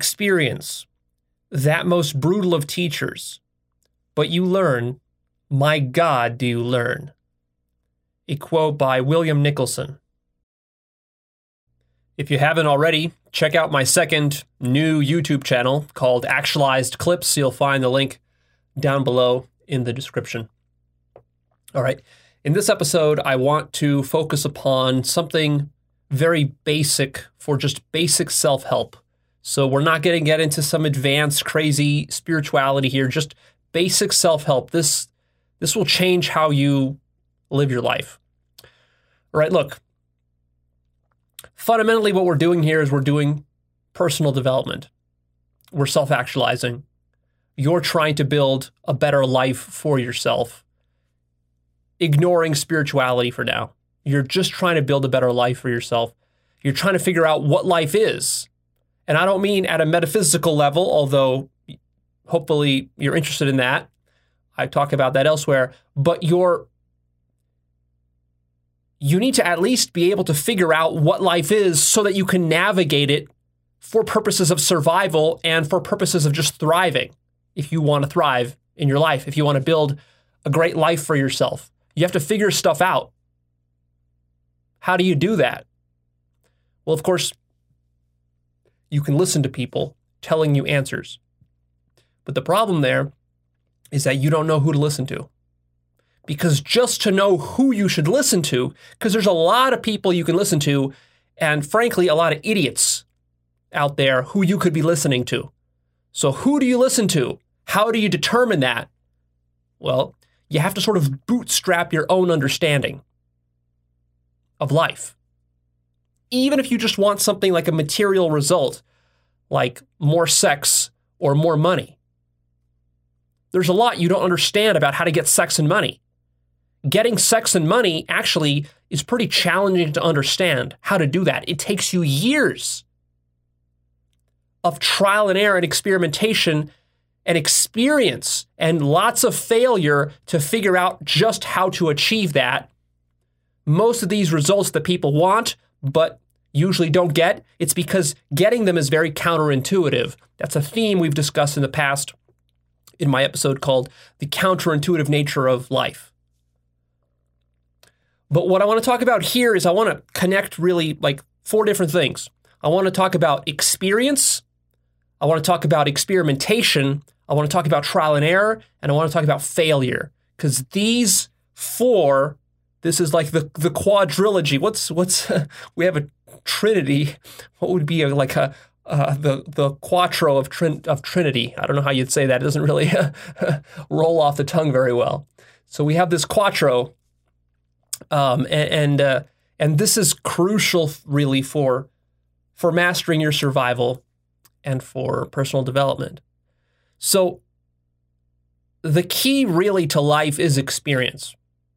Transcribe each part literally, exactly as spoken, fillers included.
experience, that most brutal of teachers, but you learn, my God, do you learn. A quote by William Nicholson. If you haven't already, check out my second new YouTube channel called Actualized Clips. You'll find the link down below in the description. All right. In this episode, I want to focus upon something very basic for just basic self-help. So we're not going to get into some advanced, crazy spirituality here, just basic self-help. This, this will change how you live your life. All right, look. Fundamentally, what we're doing here is we're doing personal development. We're self-actualizing. You're trying to build a better life for yourself, ignoring spirituality for now. You're just trying to build a better life for yourself. You're trying to figure out what life is. And I don't mean at a metaphysical level, although hopefully you're interested in that. I talk about that elsewhere. But you're you need to at least be able to figure out what life is so that you can navigate it for purposes of survival and for purposes of just thriving. If you want to thrive in your life, if you want to build a great life for yourself, you have to figure stuff out. How do you do that? Well, of course, you can listen to people telling you answers. But the problem there is that you don't know who to listen to. Because just to know who you should listen to, because there's a lot of people you can listen to, and frankly, a lot of idiots out there who you could be listening to. So who do you listen to? How do you determine that? Well, you have to sort of bootstrap your own understanding of life. Even if you just want something like a material result, like more sex or more money. There's a lot you don't understand about how to get sex and money. Getting sex and money actually is pretty challenging to understand how to do that. It takes you years of trial and error and experimentation and experience and lots of failure to figure out just how to achieve that. Most of these results that people want, but usually don't get, it's because getting them is very counterintuitive. That's a theme we've discussed in the past in my episode called The Counterintuitive Nature of Life. But what I want to talk about here is I want to connect really like four different things. I want to talk about experience. I want to talk about experimentation. I want to talk about trial and error. And I want to talk about failure. Because these four, this is like the, the quadrilogy. What's, what's, we have a trinity. What would be a, like a, uh, the, the quattro of, trin, of Trinity? I don't know how you'd say that. It doesn't really roll off the tongue very well. So we have this quattro. Um, and and, uh, and this is crucial, really, for for mastering your survival and for personal development. So the key, really, to life is experience.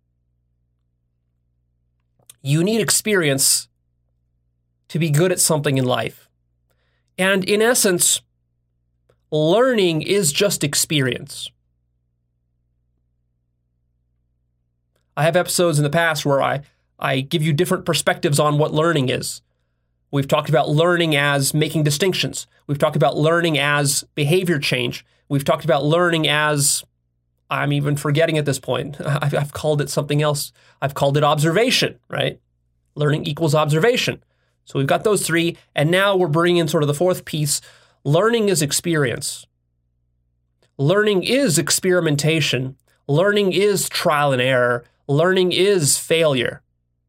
You need experience to be good at something in life. And in essence, learning is just experience. I have episodes in the past where I, I give you different perspectives on what learning is. We've talked about learning as making distinctions. We've talked about learning as behavior change. We've talked about learning as, I'm even forgetting at this point. I've, I've called it something else. I've called it observation, right? Learning equals observation. So we've got those three. And now we're bringing in sort of the fourth piece. Learning is experience. Learning is experimentation. Learning is trial and error. Learning is failure.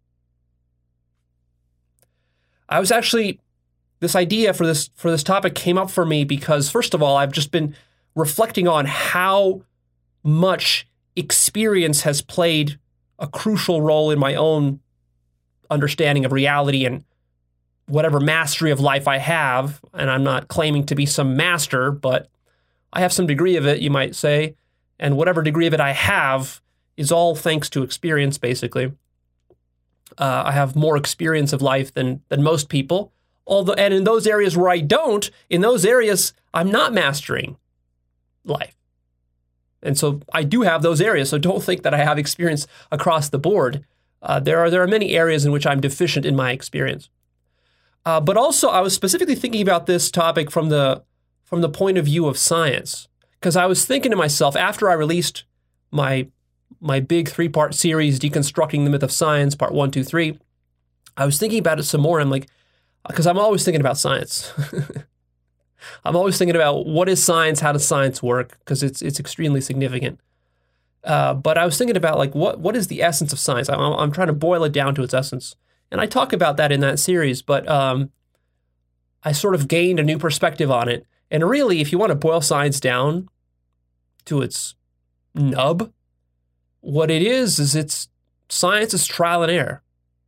I was actually, this idea for this for this topic came up for me because, first of all, I've just been reflecting on how much experience has played a crucial role in my own understanding of reality and whatever mastery of life I have. And I'm not claiming to be some master, but I have some degree of it, you might say. And whatever degree of it I have is all thanks to experience, basically. Uh, I have more experience of life than than most people. Although, and in those areas where I don't, in those areas, I'm not mastering life. And so I do have those areas. So don't think that I have experience across the board. Uh, there are there are many areas in which I'm deficient in my experience. Uh, but also, I was specifically thinking about this topic from the from the point of view of science, because I was thinking to myself after I released my my big three-part series, Deconstructing the Myth of Science, part one, two, three. I was thinking about it some more. I'm like, because I'm always thinking about science. I'm always thinking about what is science, how does science work, because it's it's extremely significant. Uh, but I was thinking about like what what is the essence of science? I'm, I'm trying to boil it down to its essence, and I talk about that in that series. But um, I sort of gained a new perspective on it. And really, if you want to boil science down to its nub, what it is is it's science is trial and error.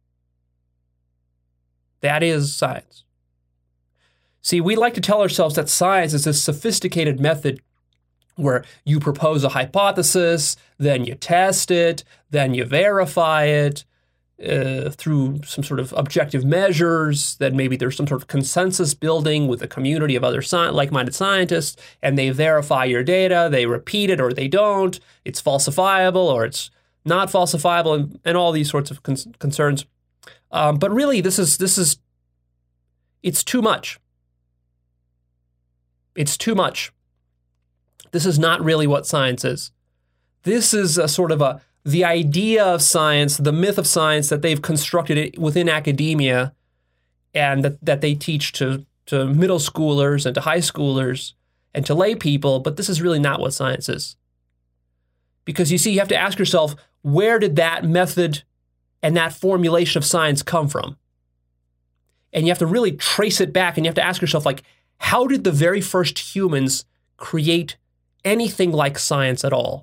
That is science. See, we like to tell ourselves that science is this sophisticated method where you propose a hypothesis, then you test it, then you verify it uh, through some sort of objective measures, then maybe there's some sort of consensus building with a community of other sci- like-minded scientists, and they verify your data, they repeat it or they don't, it's falsifiable or it's not falsifiable, and, and all these sorts of con- concerns. Um, but really, this is this is it's too much. It's too much. This is not really what science is. This is a sort of a the idea of science, the myth of science that they've constructed it within academia, and that, that they teach to to middle schoolers and to high schoolers and to lay people. But this is really not what science is. Because you see, you have to ask yourself, where did that method and that formulation of science come from? And you have to really trace it back, and you have to ask yourself, like, how did the very first humans create anything like science at all?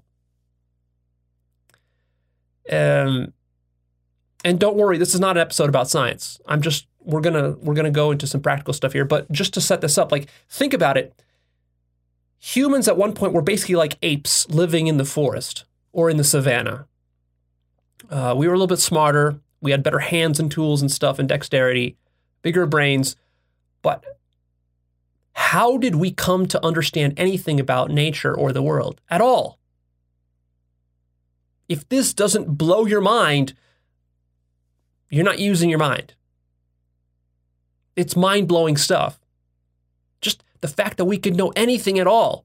Um, and don't worry, this is not an episode about science. I'm just we're gonna we're gonna go into some practical stuff here. But just to set this up, like, think about it. Humans at one point were basically like apes living in the forest or in the savannah. Uh, we were a little bit smarter. We had better hands and tools and stuff and dexterity, bigger brains. But how did we come to understand anything about nature or the world at all? If this doesn't blow your mind, you're not using your mind. It's mind-blowing stuff. Just the fact that we could know anything at all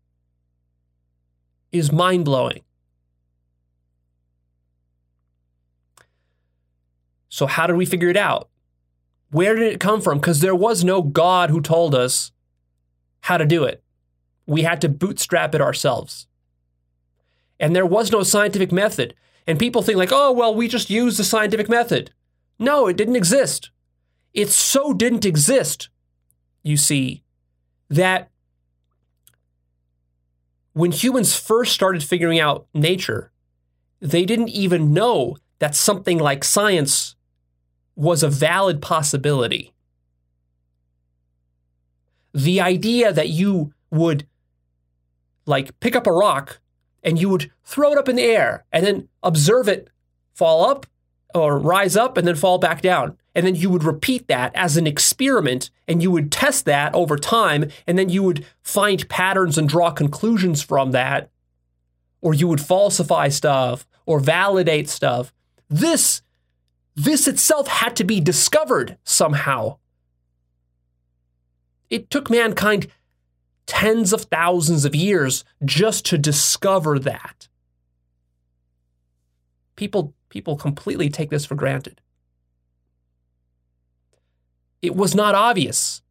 is mind-blowing. So how did we figure it out? Where did it come from? Because there was no God who told us how to do it. We had to bootstrap it ourselves. And there was no scientific method. And people think like, oh, well, we just used the scientific method. No, it didn't exist. It so didn't exist, you see, that when humans first started figuring out nature, they didn't even know that something like science was a valid possibility. The idea that you would, like, pick up a rock and you would throw it up in the air and then observe it fall up or rise up and then fall back down. And then you would repeat that as an experiment, and you would test that over time, and then you would find patterns and draw conclusions from that, or you would falsify stuff or validate stuff. This, this itself had to be discovered somehow. It took mankind tens of thousands of years just to discover that. People, people completely take this for granted. It was not obvious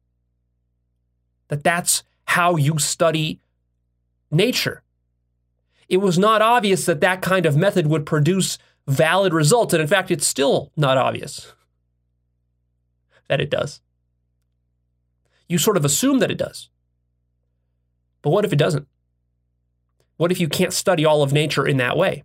that that's how you study nature. It was not obvious that that kind of method would produce valid results. And in fact, it's still not obvious that it does. You sort of assume that it does. But what if it doesn't? What if you can't study all of nature in that way?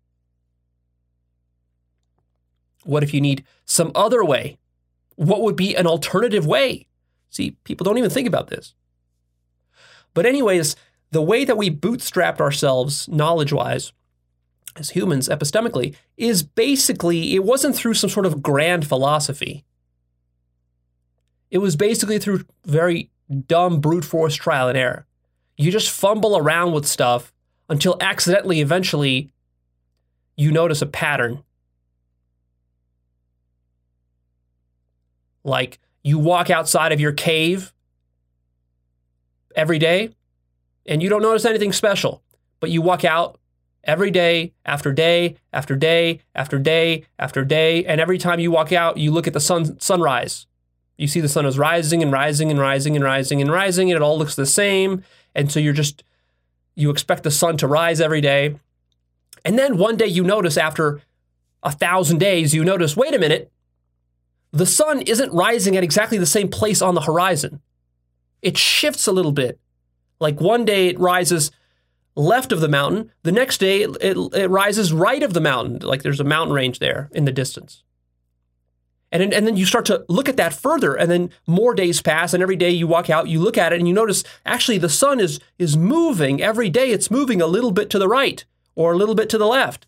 What if you need some other way? What would be an alternative way? See, people don't even think about this. But anyways, the way that we bootstrapped ourselves knowledge-wise as humans epistemically is basically, it wasn't through some sort of grand philosophy. It was basically through very dumb brute force trial and error. You just fumble around with stuff until accidentally, eventually, you notice a pattern. Like you walk outside of your cave every day and you don't notice anything special, but you walk out every day after day after day after day after day. And every time you walk out, you look at the sun sunrise. You see the sun is rising and rising and rising and rising and rising, and it all looks the same. And so you're just, you expect the sun to rise every day. And then one day you notice after a thousand days, you notice, wait a minute, the sun isn't rising at exactly the same place on the horizon. It shifts a little bit. Like one day it rises left of the mountain. The next day it, it, it rises right of the mountain. Like there's a mountain range there in the distance. And, and then you start to look at that further, and then more days pass, and every day you walk out, you look at it, and you notice actually the sun is, is moving. Every day it's moving a little bit to the right or a little bit to the left.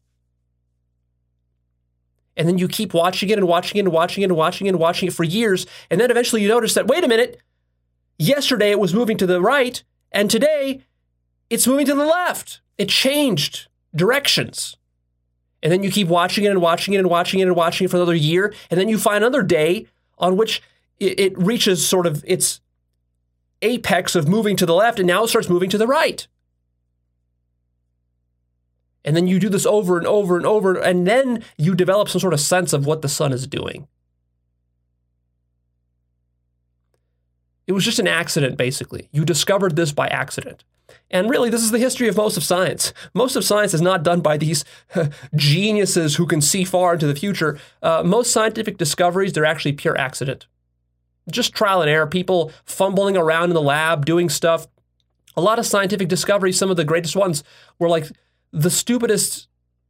And then you keep watching it and watching it and watching it and watching it and watching it for years, and then eventually you notice that, wait a minute, yesterday it was moving to the right, and today it's moving to the left. It changed directions. And then you keep watching it and watching it and watching it and watching it for another year. And then you find another day on which it, it reaches sort of its apex of moving to the left, and now it starts moving to the right. And then you do this over and over and over, and then you develop some sort of sense of what the sun is doing. It was just an accident, basically. You discovered this by accident. And really, this is the history of most of science. Most of science is not done by these geniuses who can see far into the future. Uh, most scientific discoveries, they're actually pure accident. Just trial and error, people fumbling around in the lab, doing stuff. A lot of scientific discoveries, some of the greatest ones, were like the stupidest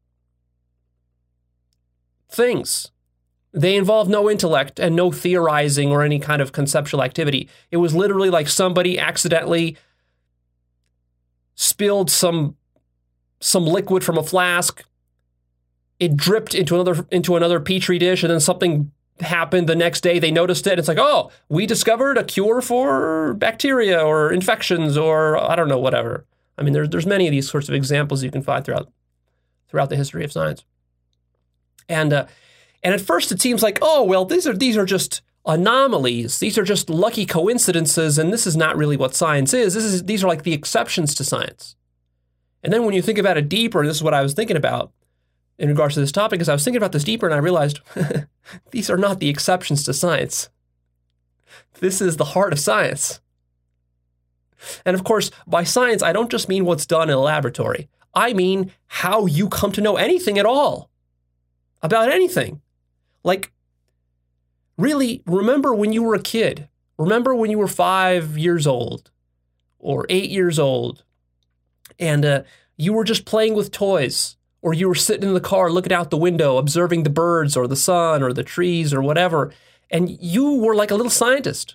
things. They involve no intellect and no theorizing or any kind of conceptual activity. It was literally like somebody accidentally spilled some some liquid from a flask. It dripped into another into another petri dish, and then something happened the next day. They noticed it. It's like, oh, we discovered a cure for bacteria or infections or I don't know, whatever. I mean, there's there's many of these sorts of examples you can find throughout throughout the history of science. And uh, and at first it seems like, oh, well, these are these are just anomalies. These are just lucky coincidences, and this is not really what science is. This is these are like the exceptions to science. And then when you think about it deeper, this is what I was thinking about in regards to this topic, is I was thinking about this deeper, and I realized these are not the exceptions to science. This is the heart of science. And of course, by science, I don't just mean what's done in a laboratory. I mean how you come to know anything at all about anything. Like, really, remember when you were a kid. Remember when you were five years old or eight years old and uh, you were just playing with toys, or you were sitting in the car looking out the window, observing the birds or the sun or the trees or whatever, and you were like a little scientist.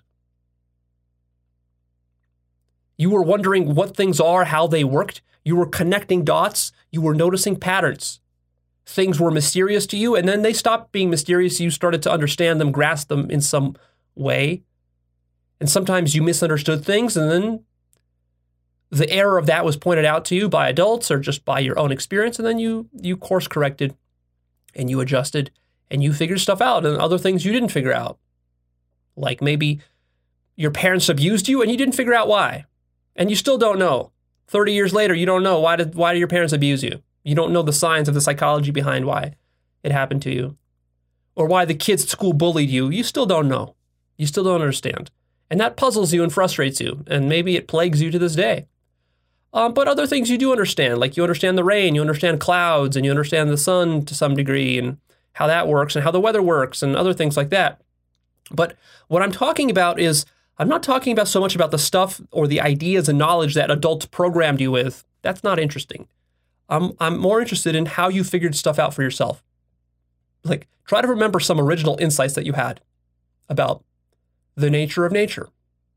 You were wondering what things are, how they worked. You were connecting dots. You were noticing patterns. Things were mysterious to you, and then they stopped being mysterious. You started to understand them, grasp them in some way. And sometimes you misunderstood things, and then the error of that was pointed out to you by adults or just by your own experience, and then you you course corrected, and you adjusted, and you figured stuff out, and other things you didn't figure out. Like maybe your parents abused you, and you didn't figure out why. And you still don't know. thirty years later, you don't know why did why did your parents abuse you? You don't know the science of the psychology behind why it happened to you. Or why the kids at school bullied you. You still don't know. You still don't understand. And that puzzles you and frustrates you. And maybe it plagues you to this day. Um, but other things you do understand. Like you understand the rain, you understand clouds, and you understand the sun to some degree, and how that works, and how the weather works, and other things like that. But what I'm talking about is, I'm not talking about so much about the stuff or the ideas and knowledge that adults programmed you with. That's not interesting. I'm, I'm more interested in how you figured stuff out for yourself. Like, try to remember some original insights that you had about the nature of nature,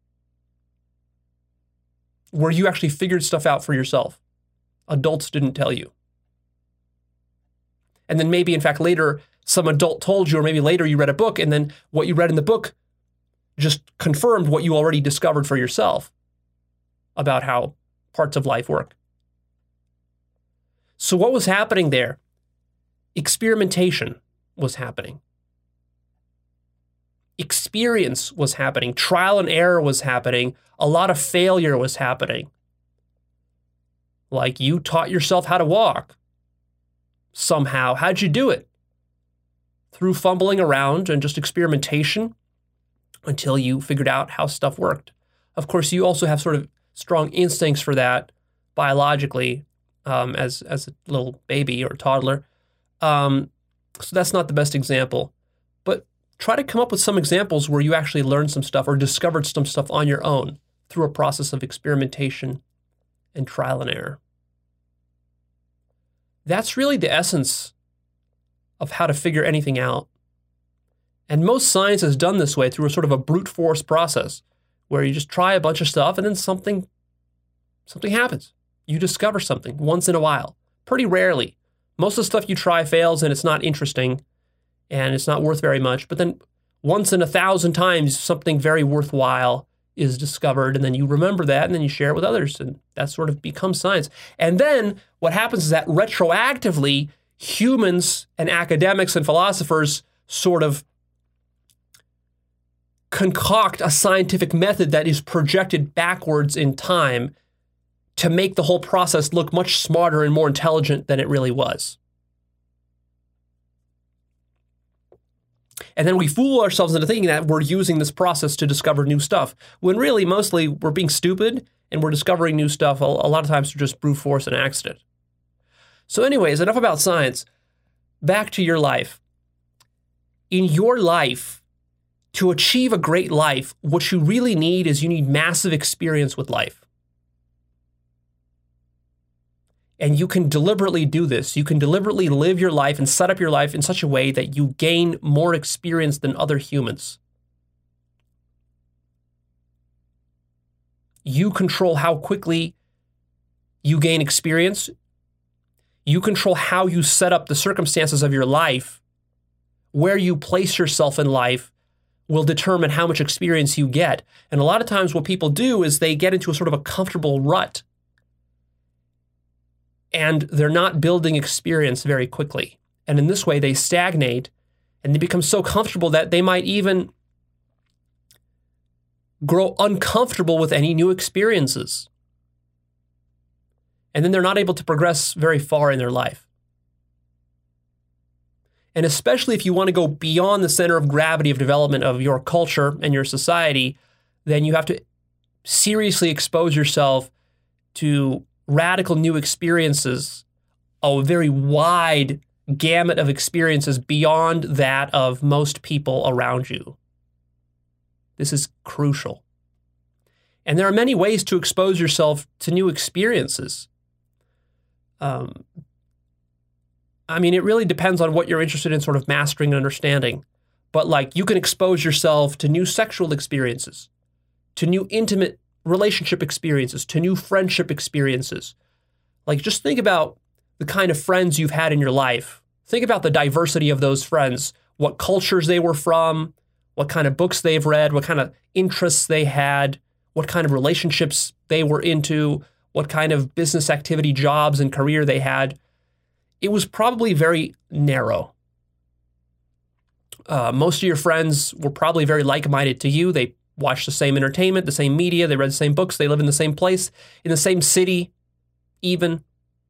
where you actually figured stuff out for yourself. Adults didn't tell you. And then maybe, in fact, later, some adult told you, or maybe later you read a book, and then what you read in the book just confirmed what you already discovered for yourself about how parts of life work. So what was happening there? Experimentation was happening. experience was happening. Trial and error was happening. A lot of failure was happening. Like you taught yourself how to walk somehow. How'd you do it? Through fumbling around and just experimentation until you figured out how stuff worked. Of course, you also have sort of strong instincts for that biologically um, as, as a little baby or toddler. Um, so that's not the best example. But try to come up with some examples where you actually learned some stuff or discovered some stuff on your own through a process of experimentation and trial and error. That's really the essence of how to figure anything out. And most science is done this way through a sort of a brute force process where you just try a bunch of stuff and then something, something happens. You discover something once in a while, pretty rarely. Most of the stuff you try fails and it's not interesting and it's not worth very much. But then once in a thousand times, something very worthwhile is discovered, and then you remember that, and then you share it with others, and that sort of becomes science. And then what happens is that retroactively, humans and academics and philosophers sort of concoct a scientific method that is projected backwards in time to make the whole process look much smarter and more intelligent than it really was. And then we fool ourselves into thinking that we're using this process to discover new stuff, when really mostly we're being stupid and we're discovering new stuff a lot of times through just brute force and accident. So anyways, enough about science. Back to your life. In your life, to achieve a great life, what you really need is you need massive experience with life. And you can deliberately do this. You can deliberately live your life and set up your life in such a way that you gain more experience than other humans. You control how quickly you gain experience. You control how you set up the circumstances of your life. Where you place yourself in life will determine how much experience you get. And a lot of times what people do is they get into a sort of a comfortable rut. And they're not building experience very quickly. And in this way, they stagnate and they become so comfortable that they might even grow uncomfortable with any new experiences. And then they're not able to progress very far in their life. And especially if you want to go beyond the center of gravity of development of your culture and your society, then you have to seriously expose yourself to radical new experiences, a very wide gamut of experiences beyond that of most people around you. This is crucial. And there are many ways to expose yourself to new experiences. Um, I mean, it really depends on what you're interested in sort of mastering and understanding. But like, you can expose yourself to new sexual experiences, to new intimate relationship experiences, to new friendship experiences. Like, just think about the kind of friends you've had in your life. Think about the diversity of those friends, what cultures they were from, what kind of books they've read, what kind of interests they had, what kind of relationships they were into, what kind of business activity, jobs, and career they had. It was probably very narrow. Uh, most of your friends were probably very like-minded to you. They watch the same entertainment, the same media, they read the same books, they live in the same place, in the same city, even.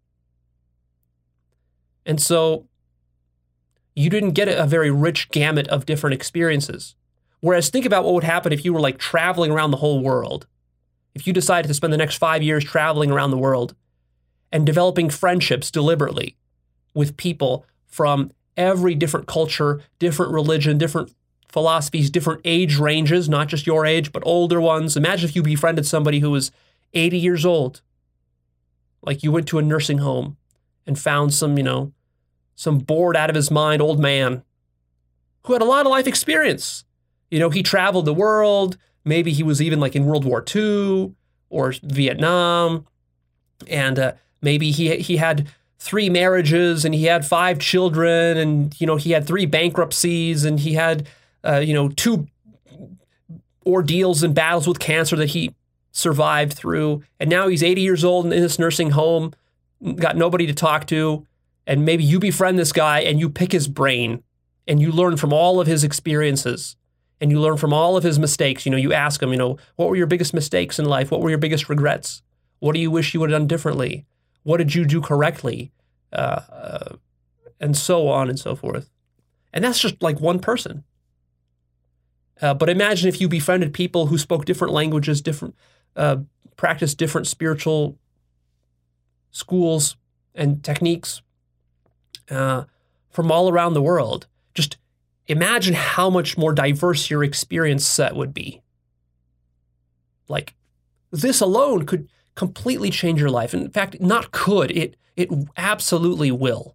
And so you didn't get a very rich gamut of different experiences. Whereas think about what would happen if you were like traveling around the whole world. If you decided to spend the next five years traveling around the world and developing friendships deliberately with people from every different culture, different religion, different philosophies, different age ranges, not just your age, but older ones. Imagine if you befriended somebody who was eighty years old. Like you went to a nursing home and found some, you know, some bored out of his mind old man who had a lot of life experience. You know, he traveled the world. Maybe he was even like in World War Two or Vietnam. And uh, maybe he he had three marriages and he had five children and, you know, he had three bankruptcies and he had, uh, you know, two ordeals and battles with cancer that he survived through. And now he's eighty years old and in this nursing home, got nobody to talk to. And maybe you befriend this guy and you pick his brain and you learn from all of his experiences. and you learn from all of his mistakes. You know, you ask him, you know, what were your biggest mistakes in life? What were your biggest regrets? What do you wish you would have done differently? What did you do correctly? Uh, uh, and so on and so forth. And that's just like one person. Uh, but imagine if you befriended people who spoke different languages, different, uh, practiced different spiritual schools and techniques uh, from all around the world. Just imagine how much more diverse your experience set would be. Like, this alone could completely change your life. In fact, not could, it, it absolutely will.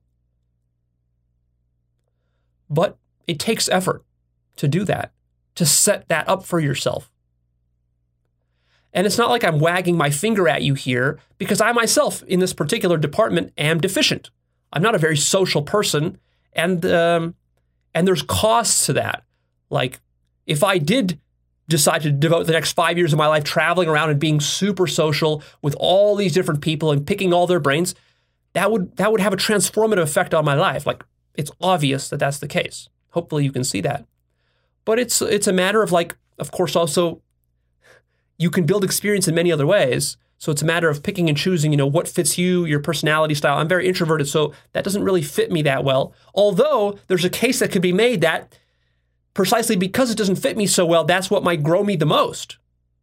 But it takes effort to do that, to set that up for yourself. And it's not like I'm wagging my finger at you here, because I myself, in this particular department, am deficient. I'm not a very social person, and um, and there's costs to that. Like, if I did decide to devote the next five years of my life traveling around and being super social with all these different people and picking all their brains, that would that would have a transformative effect on my life. Like, it's obvious that that's the case. Hopefully you can see that. But it's it's a matter of, like, of course, also, you can build experience in many other ways. So it's a matter of picking and choosing, you know, what fits you, your personality style. I'm very introverted, so that doesn't really fit me that well. Although there's a case that could be made that precisely because it doesn't fit me so well, that's what might grow me the most.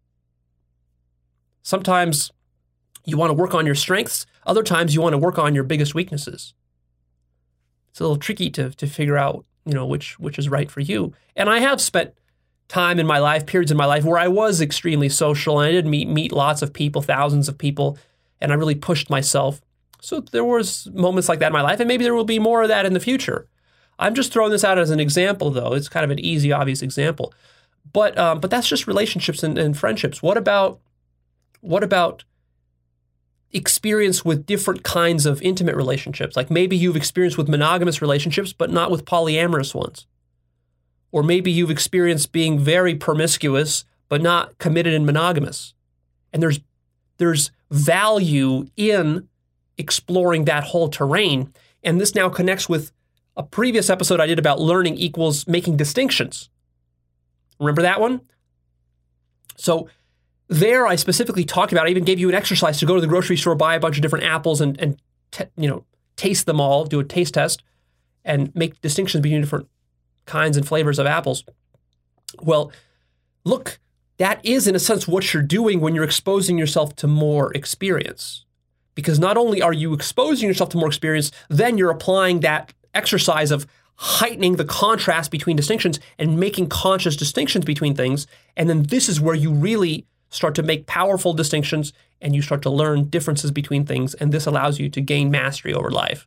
Sometimes you want to work on your strengths. Other times you want to work on your biggest weaknesses. It's a little tricky to to figure out, you know, which which is right for you. And I have spent time in my life, periods in my life where I was extremely social, and I did meet meet lots of people, thousands of people, and I really pushed myself. So there was moments like that in my life, and maybe there will be more of that in the future. I'm just throwing this out as an example, though. It's kind of an easy, obvious example. But um, but that's just relationships and, and friendships. What about what about experience with different kinds of intimate relationships? Like, maybe you've experienced with monogamous relationships, but not with polyamorous ones. Or maybe you've experienced being very promiscuous, but not committed and monogamous. And there's there's value in exploring that whole terrain. And this now connects with a previous episode I did about learning equals making distinctions. Remember that one? So there I specifically talked about, I even gave you an exercise to go to the grocery store, buy a bunch of different apples and, and t- you know, taste them all, do a taste test, and make distinctions between different kinds and flavors of apples. Well, look, that is in a sense what you're doing when you're exposing yourself to more experience. Because not only are you exposing yourself to more experience, then you're applying that exercise of heightening the contrast between distinctions and making conscious distinctions between things. And then this is where you really start to make powerful distinctions, and you start to learn differences between things, and this allows you to gain mastery over life.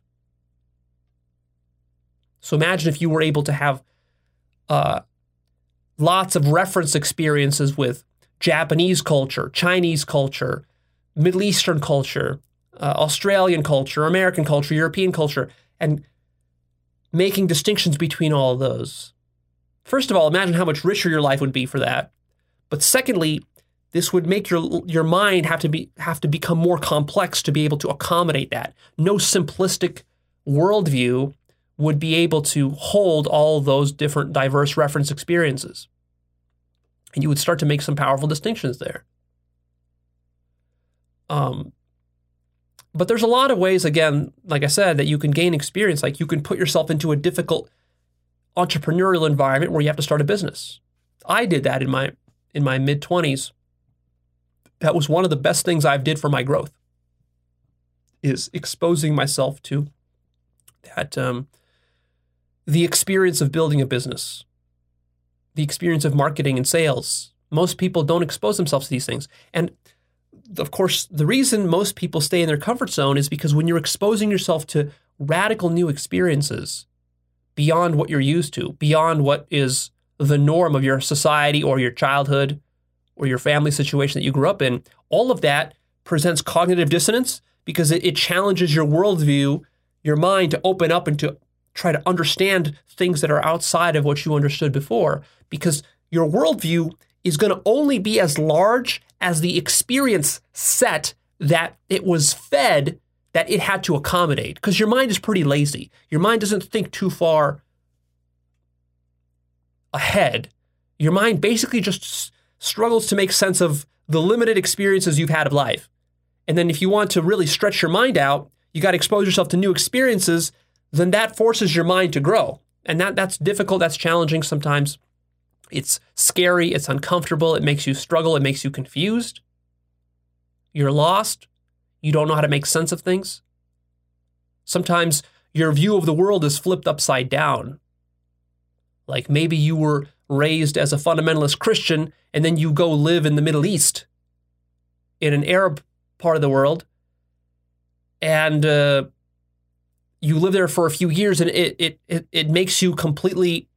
So imagine if you were able to have uh, lots of reference experiences with Japanese culture, Chinese culture, Middle Eastern culture, uh, Australian culture, American culture, European culture, and making distinctions between all of those. First of all, imagine how much richer your life would be for that. But secondly, this would make your your mind have to be have to become more complex to be able to accommodate that. No simplistic worldview would be able to hold all those different diverse reference experiences. And you would start to make some powerful distinctions there. Um, but there's a lot of ways, again, like I said, that you can gain experience. Like, you can put yourself into a difficult entrepreneurial environment where you have to start a business. I did that in my in my mid-twenties. That was one of the best things I did for my growth, is exposing myself to that, um, the experience of building a business, the experience of marketing and sales. Most people don't expose themselves to these things. And of course, the reason most people stay in their comfort zone is because when you're exposing yourself to radical new experiences beyond what you're used to, beyond what is the norm of your society or your childhood or your family situation that you grew up in, all of that presents cognitive dissonance because it, it challenges your worldview, your mind to open up and to try to understand things that are outside of what you understood before, because your worldview is going to only be as large as the experience set that it was fed that it had to accommodate, because your mind is pretty lazy. Your mind doesn't think too far ahead. Your mind basically just s- struggles to make sense of the limited experiences you've had of life. And then if you want to really stretch your mind out, you got to expose yourself to new experiences, then that forces your mind to grow. And that that's difficult, that's challenging sometimes. It's scary, it's uncomfortable, it makes you struggle, it makes you confused. You're lost. You don't know how to make sense of things. Sometimes your view of the world is flipped upside down. Like maybe you were raised as a fundamentalist Christian and then you go live in the Middle East, in an Arab part of the world, and uh, you live there for a few years, and it, it it it makes you completely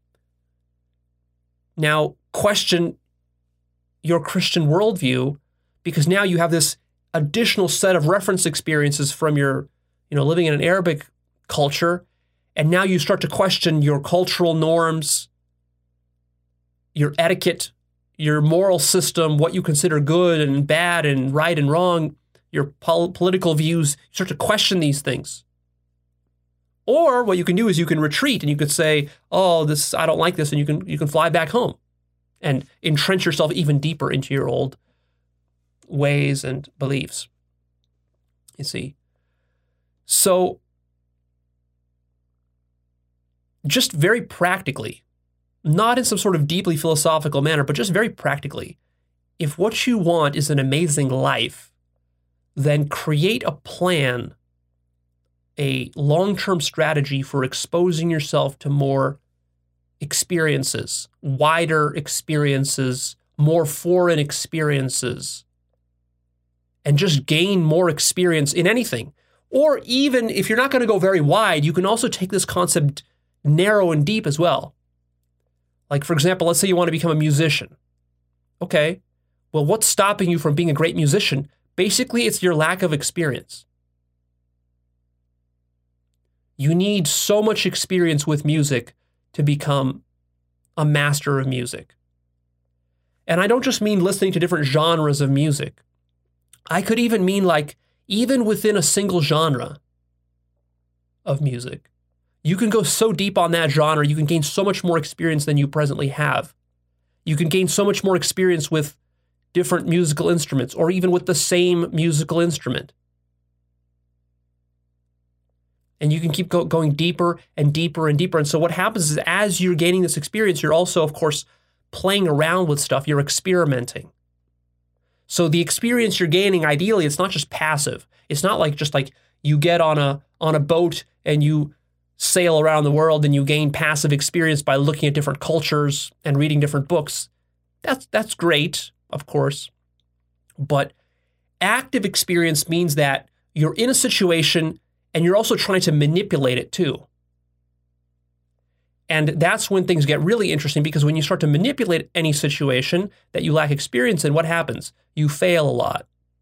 now question your Christian worldview, because now you have this additional set of reference experiences from your, you know, living in an Arabic culture, and now you start to question your cultural norms, your etiquette, your moral system, what you consider good and bad and right and wrong, your pol- political views. You start to question these things. Or what you can do is you can retreat and you could say, oh, this, I don't like this, and you can you can fly back home and entrench yourself even deeper into your old ways and beliefs. You see? So just very practically, not in some sort of deeply philosophical manner, but just very practically, if what you want is an amazing life, then create a plan, a long-term strategy for exposing yourself to more experiences, wider experiences, more foreign experiences, and just gain more experience in anything. Or even if you're not going to go very wide, you can also take this concept narrow and deep as well. Like, for example, let's say you want to become a musician. Okay, well, what's stopping you from being a great musician? Basically, it's your lack of experience. You need so much experience with music to become a master of music. And I don't just mean listening to different genres of music. I could even mean like, even within a single genre of music, you can go so deep on that genre, you can gain so much more experience than you presently have. You can gain so much more experience with different musical instruments, or even with the same musical instrument. And you can keep go- going deeper and deeper and deeper. And so what happens is, as you're gaining this experience, you're also, of course, playing around with stuff. You're experimenting. So the experience you're gaining, ideally, it's not just passive. It's not like just like you get on a on a boat and you sail around the world and you gain passive experience by looking at different cultures and reading different books. That's that's great, of course. But active experience means that you're in a situation and you're also trying to manipulate it too. And that's when things get really interesting, because when you start to manipulate any situation that you lack experience in, what happens? You fail a lot.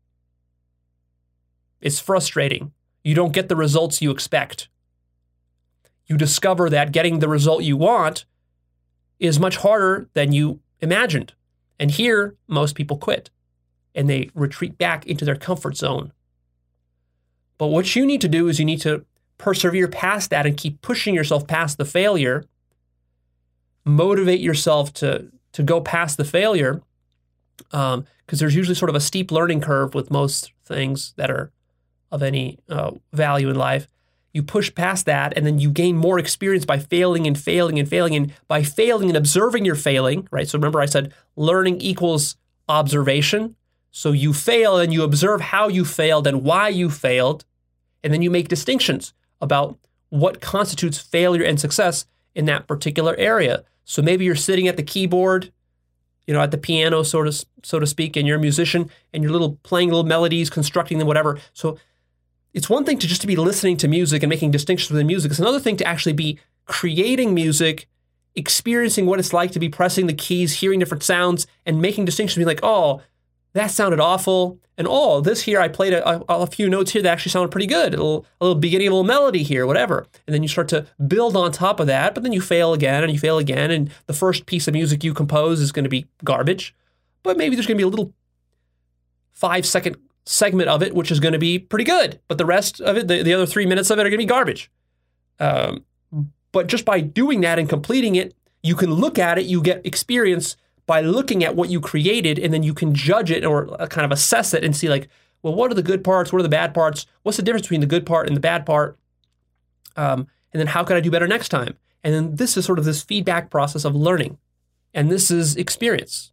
It's frustrating. You don't get the results you expect. You discover that getting the result you want is much harder than you imagined. And here, most people quit and they retreat back into their comfort zone. But what you need to do is you need to persevere past that and keep pushing yourself past the failure. Motivate yourself to, to go past the failure, um, because there's usually sort of a steep learning curve with most things that are of any uh, value in life. You push past that, and then you gain more experience by failing and failing and failing, and by failing and observing your failing, right? So remember I said learning equals observation. So you fail and you observe how you failed and why you failed, and then you make distinctions about what constitutes failure and success in that particular area. So maybe you're sitting at the keyboard, you know, at the piano, sort of, so to speak, and you're a musician and you're little playing little melodies, constructing them, whatever. So it's one thing to just to be listening to music and making distinctions within music. It's another thing to actually be creating music, experiencing what it's like to be pressing the keys, hearing different sounds, and making distinctions, being like, oh, that sounded awful. And oh, this here, I played a, a, a few notes here that actually sounded pretty good. A little, a little beginning of a little melody here, whatever. And then you start to build on top of that, but then you fail again and you fail again. And the first piece of music you compose is going to be garbage. But maybe there's going to be a little five second segment of it, which is going to be pretty good. But the rest of it, the, the other three minutes of it are going to be garbage. Um, but just by doing that and completing it, you can look at it, you get experience by looking at what you created, and then you can judge it or kind of assess it and see like, well, what are the good parts? What are the bad parts? What's the difference between the good part and the bad part? Um, and then how can I do better next time? And then this is sort of this feedback process of learning. And this is experience.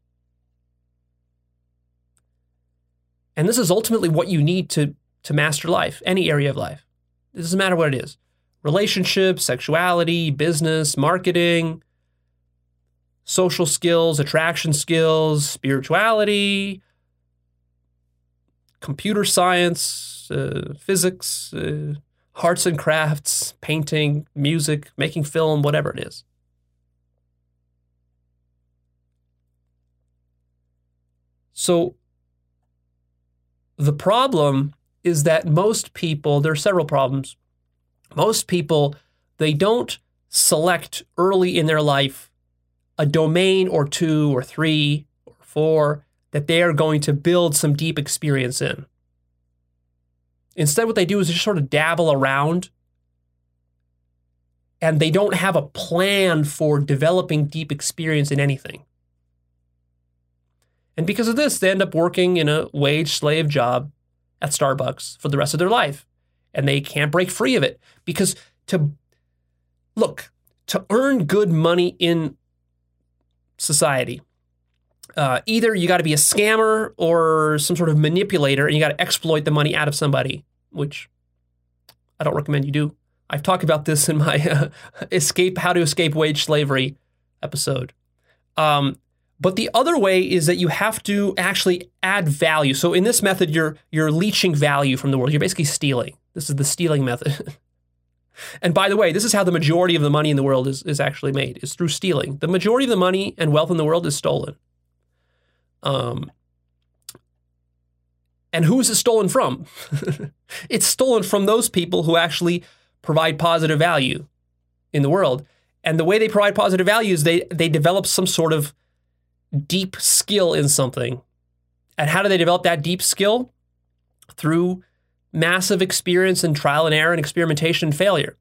And this is ultimately what you need to, to master life, any area of life. It doesn't matter what it is. Relationships, sexuality, business, marketing, social skills, attraction skills, spirituality, computer science, uh, physics, uh, arts and crafts, painting, music, making film, whatever it is. So the problem is that most people, there are several problems. Most people, they don't select early in their life a domain or two or three or four that they are going to build some deep experience in. Instead, what they do is just sort of dabble around, and they don't have a plan for developing deep experience in anything. And because of this, they end up working in a wage slave job at Starbucks for the rest of their life. And they can't break free of it. Because to, look, to earn good money in society, uh, either you got to be a scammer or some sort of manipulator, and you got to exploit the money out of somebody, which I don't recommend you do. I've talked about this in my uh, escape, how to escape wage slavery episode. Um, But the other way is that you have to actually add value. So in this method, you're you're leeching value from the world. You're basically stealing. This is the stealing method. And by the way, this is how the majority of the money in the world is, is actually made, is through stealing. The majority of the money and wealth in the world is stolen. Um, and who is it stolen from? It's stolen from those people who actually provide positive value in the world. And the way they provide positive value is they they develop some sort of deep skill in something. And how do they develop that deep skill? Through massive experience and trial and error and experimentation and failure.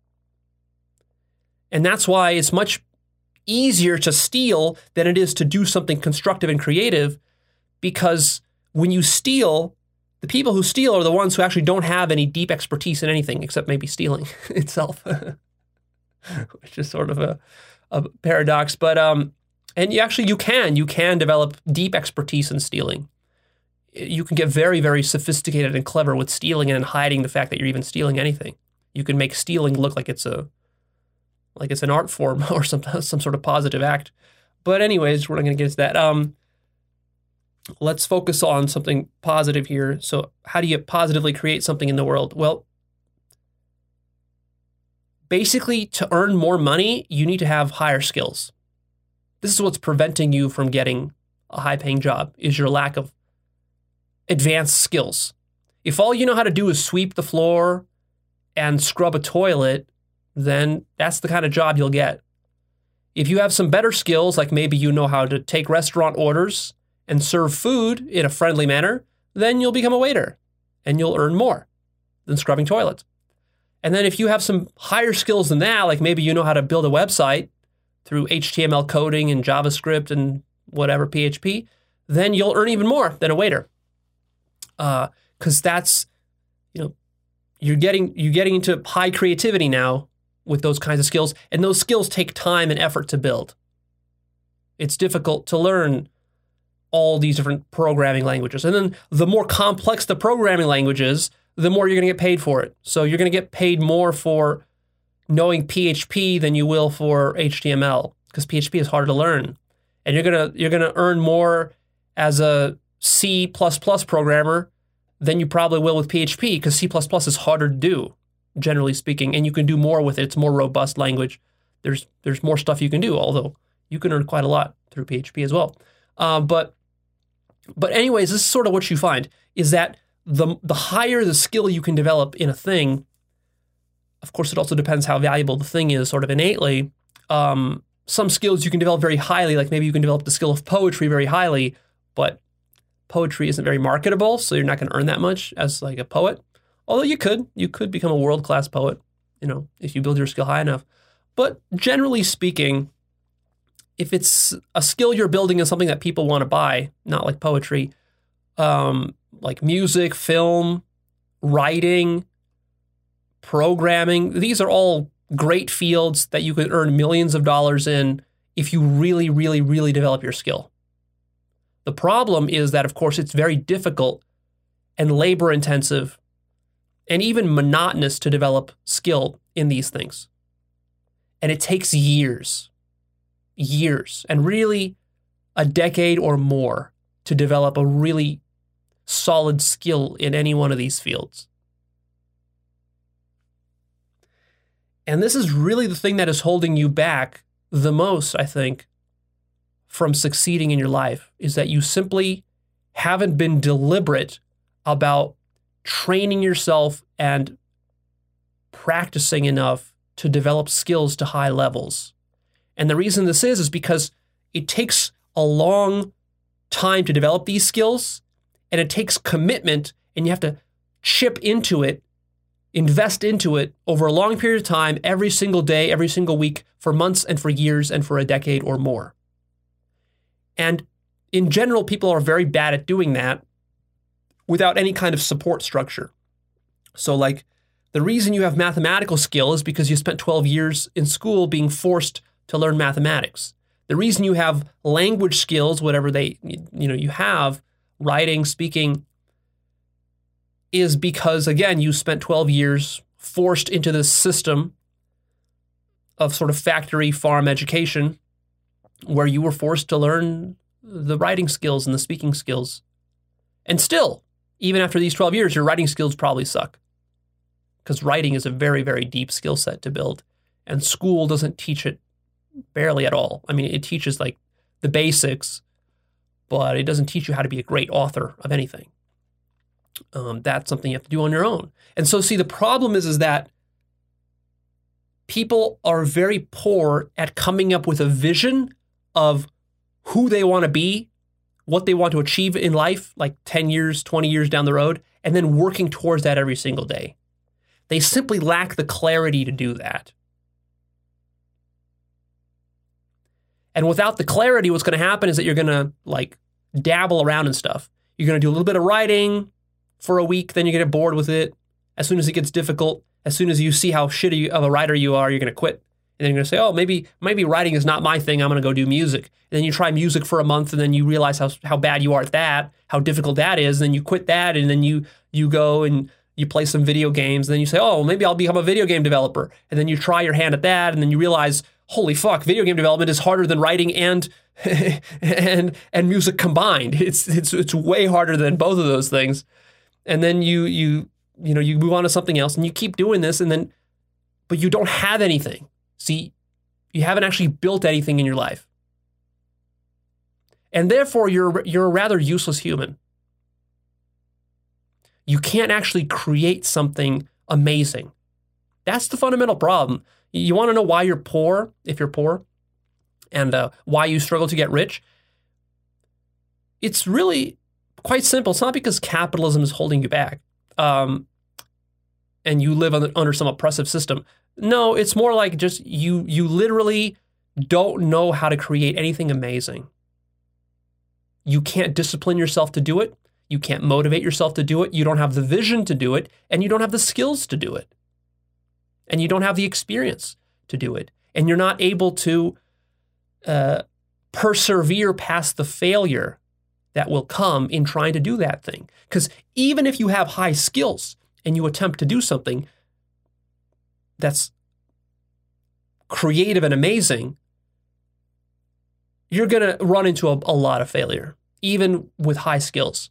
And that's why it's much easier to steal than it is to do something constructive and creative, because when you steal, the people who steal are the ones who actually don't have any deep expertise in anything except maybe stealing itself, which is sort of a, a paradox. But um, and you actually you can you can develop deep expertise in stealing. You can get very, very sophisticated and clever with stealing and hiding the fact that you're even stealing anything. You can make stealing look like it's a like it's an art form or some some sort of positive act. But anyways, we're not going to get into that. Um, let's focus on something positive here. So how do you positively create something in the world? Well, basically, to earn more money, you need to have higher skills. This is what's preventing you from getting a high-paying job, is your lack of advanced skills. If all you know how to do is sweep the floor and scrub a toilet, then that's the kind of job you'll get. If you have some better skills, like maybe you know how to take restaurant orders and serve food in a friendly manner, then you'll become a waiter and you'll earn more than scrubbing toilets. And then if you have some higher skills than that, like maybe you know how to build a website through H T M L coding and JavaScript and whatever, P H P, then you'll earn even more than a waiter. Because uh, that's, you know, you're getting you're getting into high creativity now with those kinds of skills, and those skills take time and effort to build. It's difficult to learn all these different programming languages, and then the more complex the programming languages, the more you're going to get paid for it. So you're going to get paid more for knowing P H P than you will for H T M L, because P H P is harder to learn, and you're gonna you're gonna earn more as a C plus plus programmer than you probably will with P H P, because C plus plus is harder to do, generally speaking, and you can do more with it. It's a more robust language. There's there's more stuff you can do, although you can earn quite a lot through P H P as well. Um, but but anyways, this is sort of what you find, is that the the higher the skill you can develop in a thing, of course, it also depends how valuable the thing is sort of innately. Um, some skills you can develop very highly, like maybe you can develop the skill of poetry very highly, but poetry isn't very marketable, so you're not going to earn that much as like a poet. Although you could, you could become a world-class poet, you know, if you build your skill high enough. But generally speaking, if it's a skill you're building in something that people want to buy, not like poetry, um, like music, film, writing, programming, these are all great fields that you could earn millions of dollars in if you really, really, really develop your skill. The problem is that, of course, it's very difficult and labor intensive and even monotonous to develop skill in these things. And it takes years, years, and really a decade or more to develop a really solid skill in any one of these fields. And this is really the thing that is holding you back the most, I think, from succeeding in your life, is that you simply haven't been deliberate about training yourself and practicing enough to develop skills to high levels. And the reason this is, is because it takes a long time to develop these skills, and it takes commitment, and you have to chip into it, invest into it over a long period of time, every single day, every single week, for months and for years and for a decade or more. And in general, people are very bad at doing that without any kind of support structure. So like the reason you have mathematical skill is because you spent twelve years in school being forced to learn mathematics. The reason you have language skills, whatever they, you know, you have, writing, speaking, is because, again, you spent twelve years forced into this system of sort of factory farm education where you were forced to learn the writing skills and the speaking skills. And still, even after these twelve years, your writing skills probably suck, because writing is a very, very deep skill set to build. And school doesn't teach it barely at all. I mean, it teaches like the basics, but it doesn't teach you how to be a great author of anything. Um, that's something you have to do on your own. And so, see, the problem is, is that people are very poor at coming up with a vision of who they want to be, what they want to achieve in life, like ten years, twenty years down the road, and then working towards that every single day. They simply lack the clarity to do that. And without the clarity, what's going to happen is that you're going to like dabble around and stuff. You're going to do a little bit of writing for a week, then you get bored with it. As soon as it gets difficult, as soon as you see how shitty of a writer you are, you're going to quit. And then you're going to say, oh, maybe maybe writing is not my thing. I'm going to go do music. And then you try music for a month, and then you realize how how bad you are at that, how difficult that is. And then you quit that, and then you you go and you play some video games. And then you say, oh, maybe I'll become a video game developer. And then you try your hand at that, and then you realize, holy fuck, video game development is harder than writing and and and music combined. It's it's it's way harder than both of those things. And then you you you know you move on to something else, and you keep doing this, and then but you don't have anything. See, you haven't actually built anything in your life, and therefore you're you're a rather useless human. You can't actually create something amazing. That's the fundamental problem. You want to know why you're poor, if you're poor, and uh, why you struggle to get rich? It's really quite simple. It's not because capitalism is holding you back um, and you live under, under some oppressive system. No, it's more like just you you literally don't know how to create anything amazing. You can't discipline yourself to do it. You can't motivate yourself to do it. You don't have the vision to do it, and you don't have the skills to do it. And you don't have the experience to do it. And you're not able to uh, persevere past the failure that will come in trying to do that thing. Because even if you have high skills and you attempt to do something that's creative and amazing, you're going to run into a, a lot of failure, even with high skills.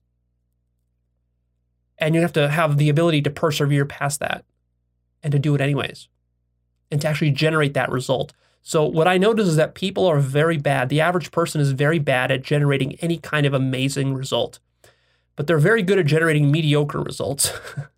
And you have to have the ability to persevere past that and to do it anyways, and to actually generate that result. So what I notice is that people are very bad. The average person is very bad at generating any kind of amazing result, but they're very good at generating mediocre results.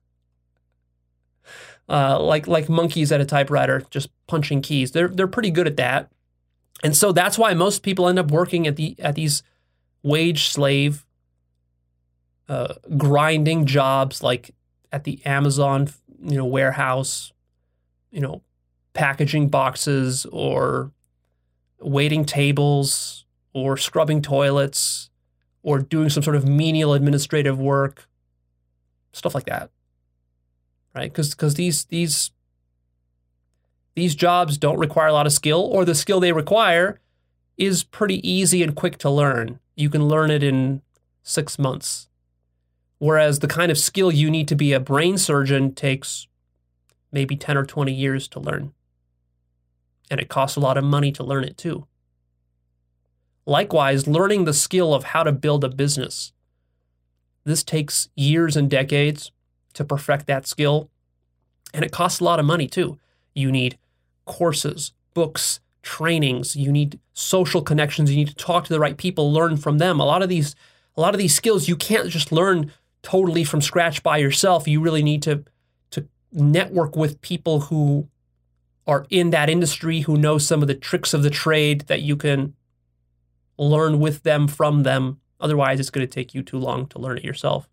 uh, like like monkeys at a typewriter, just punching keys. They're they're pretty good at that, and so that's why most people end up working at the at these wage slave, uh, grinding jobs, like at the Amazon, you know, warehouse, you know, packaging boxes or waiting tables or scrubbing toilets or doing some sort of menial administrative work, stuff like that, right? Because because these these these jobs don't require a lot of skill, or the skill they require is pretty easy and quick to learn. You can learn it in six months. Whereas the kind of skill you need to be a brain surgeon takes maybe ten or twenty years to learn. And it costs a lot of money to learn it too. Likewise, learning the skill of how to build a business. This takes years and decades to perfect that skill. And it costs a lot of money too. You need courses, books, trainings. You need social connections. You need to talk to the right people, learn from them. A lot of these, a lot of these skills you can't just learn totally from scratch by yourself. You really need to, to network with people who are in that industry, who know some of the tricks of the trade that you can learn with them, from them. Otherwise, it's going to take you too long to learn it yourself.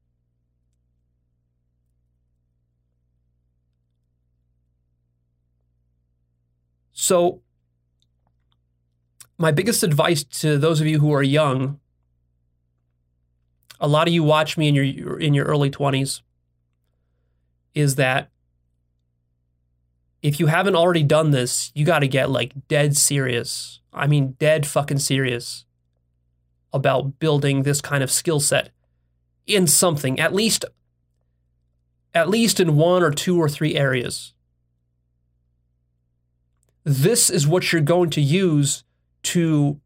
So, my biggest advice to those of you who are young, a lot of you watch me in your in your early twenties, is that if you haven't already done this, you got to get like dead serious. I mean, dead fucking serious about building this kind of skill set in something, at least, at least in one or two or three areas. This is what you're going to use to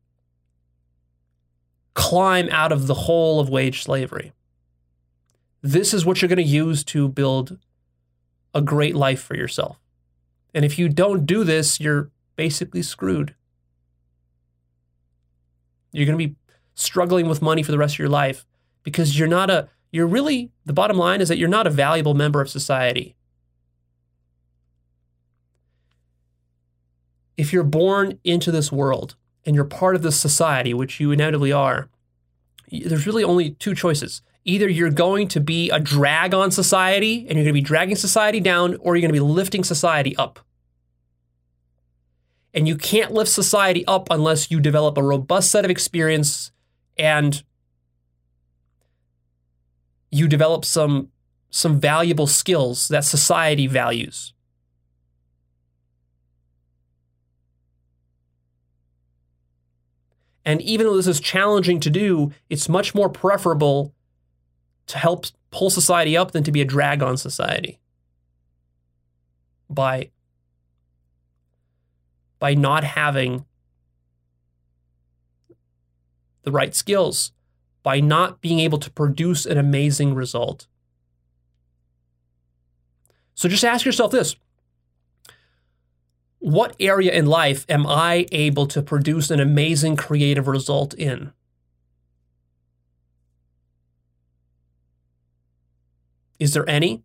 climb out of the hole of wage slavery. This is what you're going to use to build a great life for yourself. And if you don't do this, you're basically screwed. You're going to be struggling with money for the rest of your life because you're not a, you're really, the bottom line is that you're not a valuable member of society. If you're born into this world and you're part of this society, which you inevitably are, there's really only two choices. Either you're going to be a drag on society and you're going to be dragging society down, or you're going to be lifting society up. And you can't lift society up unless you develop a robust set of experience and you develop some, some valuable skills that society values. And even though this is challenging to do, it's much more preferable to help pull society up than to be a drag on society. By, by not having the right skills, by not being able to produce an amazing result. So just ask yourself this. What area in life am I able to produce an amazing creative result in? Is there any?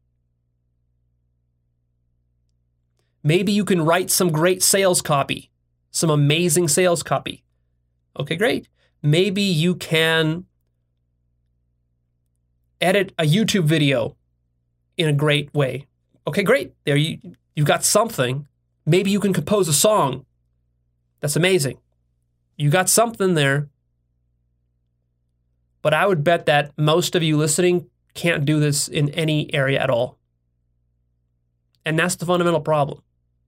Maybe you can write some great sales copy, some amazing sales copy. Okay, great. Maybe you can edit a YouTube video in a great way. Okay, great. There you you've got something. Maybe you can compose a song. That's amazing. You got something there. But I would bet that most of you listening can't do this in any area at all. And that's the fundamental problem.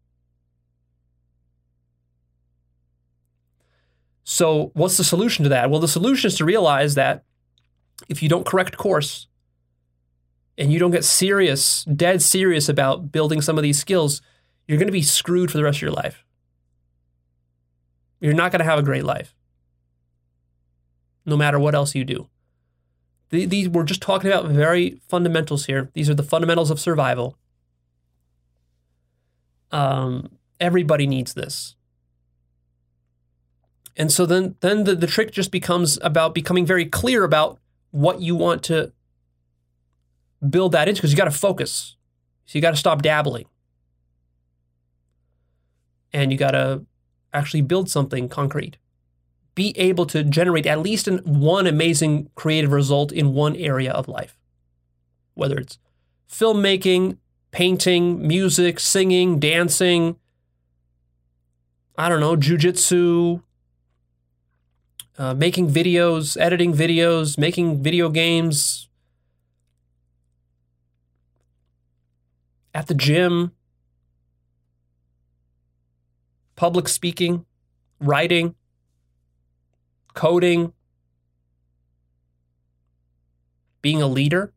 So what's the solution to that? Well, the solution is to realize that if you don't correct course and you don't get serious, dead serious about building some of these skills, you're going to be screwed for the rest of your life. You're not going to have a great life, no matter what else you do. These, we're just talking about very fundamentals here. These are the fundamentals of survival. Um, everybody needs this. And so then, then the, the trick just becomes about becoming very clear about what you want to build that into, because you got to focus. So you got to stop dabbling. And you got to actually build something concrete. Be able to generate at least an, one amazing creative result in one area of life. Whether it's filmmaking, painting, music, singing, dancing, I don't know, jujitsu, uh, making videos, editing videos, making video games, at the gym, public speaking, writing, coding, being a leader.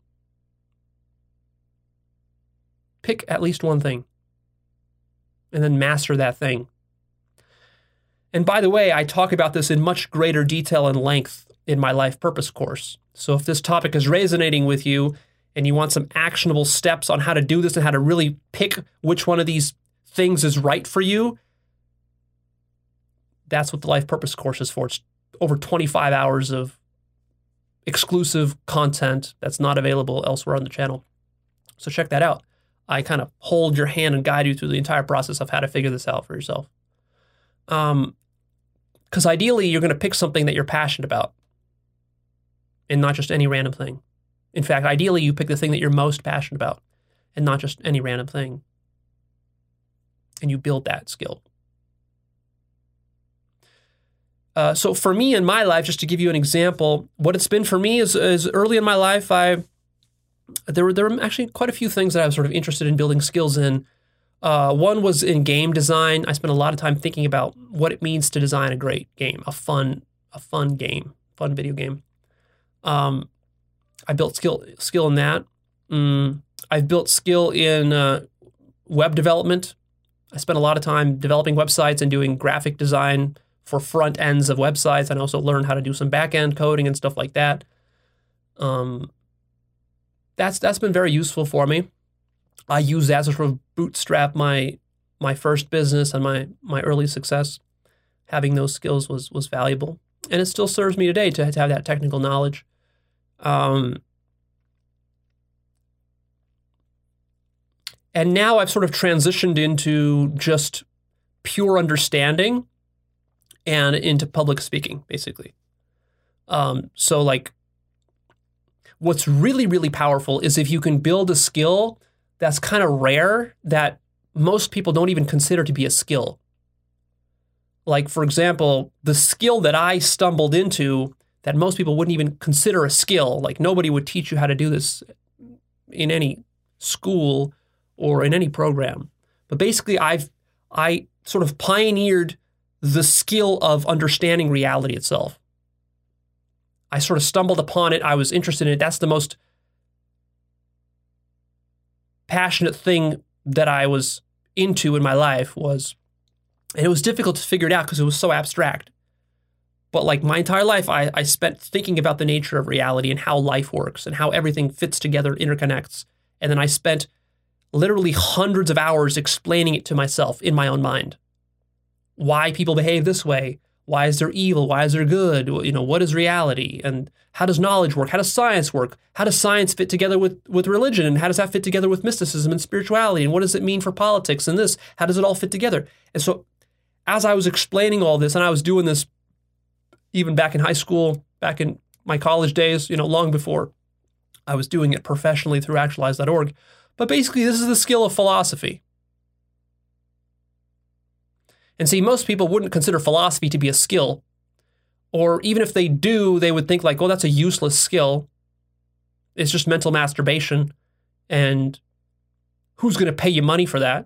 Pick at least one thing and then master that thing. And by the way, I talk about this in much greater detail and length in my life purpose course. So if this topic is resonating with you and you want some actionable steps on how to do this and how to really pick which one of these things is right for you, that's what the life purpose course is for. It's over twenty-five hours of exclusive content that's not available elsewhere on the channel. So check that out. I kind of hold your hand and guide you through the entire process of how to figure this out for yourself. Um, because ideally, you're going to pick something that you're passionate about and not just any random thing. In fact, ideally, you pick the thing that you're most passionate about and not just any random thing. And you build that skill. Uh, so for me in my life, just to give you an example, what it's been for me is, is early in my life, I there were there were actually quite a few things that I was sort of interested in building skills in. Uh, one was in game design. I spent a lot of time thinking about what it means to design a great game, a fun, a fun game, fun video game. Um, I built skill skill in that. Mm, I've built skill in uh, web development. I spent a lot of time developing websites and doing graphic design for front ends of websites, and also learned how to do some back end coding and stuff like that. Um, that's that's been very useful for me. I use that to sort of bootstrap my my first business and my my early success. Having those skills was was valuable, and it still serves me today to, to have that technical knowledge. Um, and now I've sort of transitioned into just pure understanding and into public speaking, basically. Um, so like, what's really, really powerful is if you can build a skill that's kind of rare that most people don't even consider to be a skill. Like, for example, the skill that I stumbled into that most people wouldn't even consider a skill, like nobody would teach you how to do this in any school or in any program. But basically, I've I sort of pioneered the skill of understanding reality itself. I sort of stumbled upon it. I was interested in it. That's the most passionate thing that I was into in my life was, and it was difficult to figure it out because it was so abstract. But like my entire life, I, I spent thinking about the nature of reality and how life works and how everything fits together, interconnects. And then I spent literally hundreds of hours explaining it to myself in my own mind. Why people behave this way. Why is there evil? Why is there good? You know, what is reality? And how does knowledge work? How does science work? How does science fit together with, with religion? And how does that fit together with mysticism and spirituality? And what does it mean for politics and this? How does it all fit together? And so as I was explaining all this, and I was doing this even back in high school, back in my college days, you know, long before I was doing it professionally through actualize dot org. But basically, this is the skill of philosophy. And see, most people wouldn't consider philosophy to be a skill. Or even if they do, they would think like, oh, that's a useless skill. It's just mental masturbation. And who's going to pay you money for that?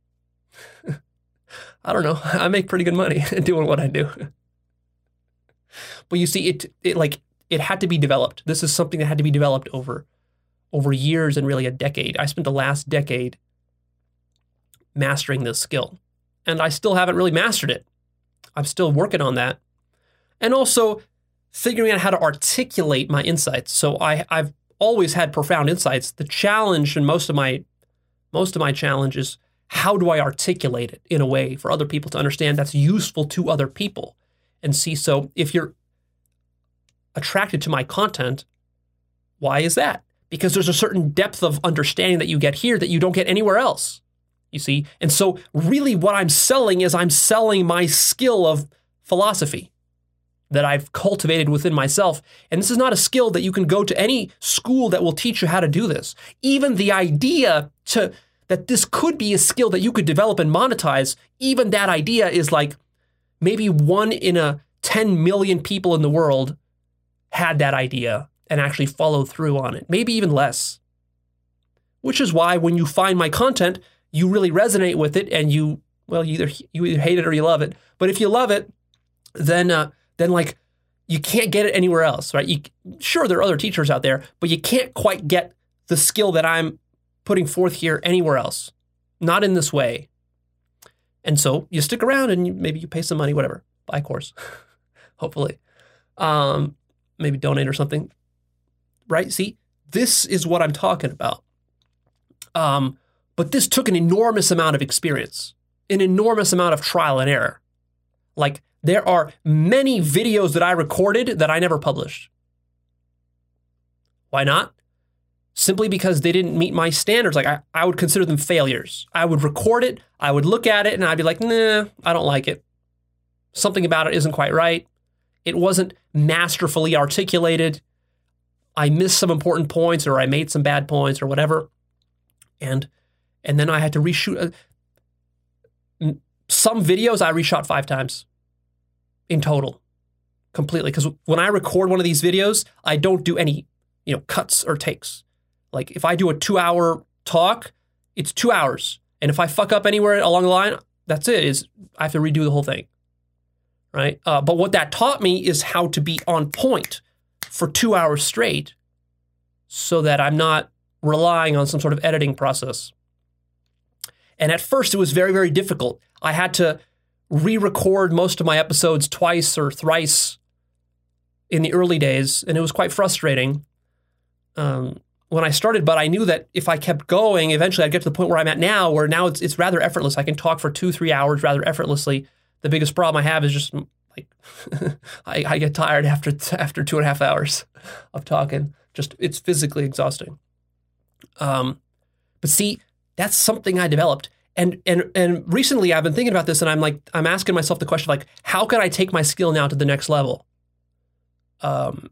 I don't know. I make pretty good money doing what I do. But you see, it it like it had to be developed. This is something that had to be developed over, over years and really a decade. I spent the last decade mastering this skill. And I still haven't really mastered it. I'm still working on that. And also figuring out how to articulate my insights. So I, I've always had profound insights. The challenge and most of my most of my challenge is how do I articulate it in a way for other people to understand that's useful to other people? And see, so if you're attracted to my content, why is that? Because there's a certain depth of understanding that you get here that you don't get anywhere else. You see? And so really what I'm selling is I'm selling my skill of philosophy that I've cultivated within myself. And this is not a skill that you can go to any school that will teach you how to do this. Even the idea to that this could be a skill that you could develop and monetize, even that idea is like maybe one in a ten million people in the world had that idea and actually followed through on it, maybe even less. Which is why when you find my content, you really resonate with it and you, well, you either you either hate it or you love it. But if you love it, then uh, then like you can't get it anywhere else, right? You, sure, there are other teachers out there, but you can't quite get the skill that I'm putting forth here anywhere else, not in this way. And so you stick around and you, maybe you pay some money, whatever, buy a course, hopefully, um, maybe donate or something, right? See, this is what I'm talking about. Um, but this took an enormous amount of experience, an enormous amount of trial and error. Like there are many videos that I recorded that I never published. Why not? Simply because they didn't meet my standards. Like I, I would consider them failures. I would record it, I would look at it, and I'd be like, nah, I don't like it. Something about it isn't quite right. It wasn't masterfully articulated. I missed some important points, or I made some bad points, or whatever. And and then I had to reshoot. Uh, some videos I reshot five times in total, completely. Because when I record one of these videos, I don't do any, you know, cuts or takes. Like if I do a two-hour talk, it's two hours. And if I fuck up anywhere along the line, that's it. Is I have to redo the whole thing, right? Uh, but what that taught me is how to be on point for two hours straight so that I'm not relying on some sort of editing process. And at first, it was very, very difficult. I had to re-record most of my episodes twice or thrice in the early days, and it was quite frustrating. Um, when I started, but I knew that if I kept going, eventually I'd get to the point where I'm at now, where now it's it's rather effortless. I can talk for two, three hours rather effortlessly. The biggest problem I have is just like I, I get tired after after two and a half hours of talking. Just it's physically exhausting. Um, but see, that's something I developed, and and and recently I've been thinking about this, and I'm like I'm asking myself the question like, how can I take my skill now to the next level? Um.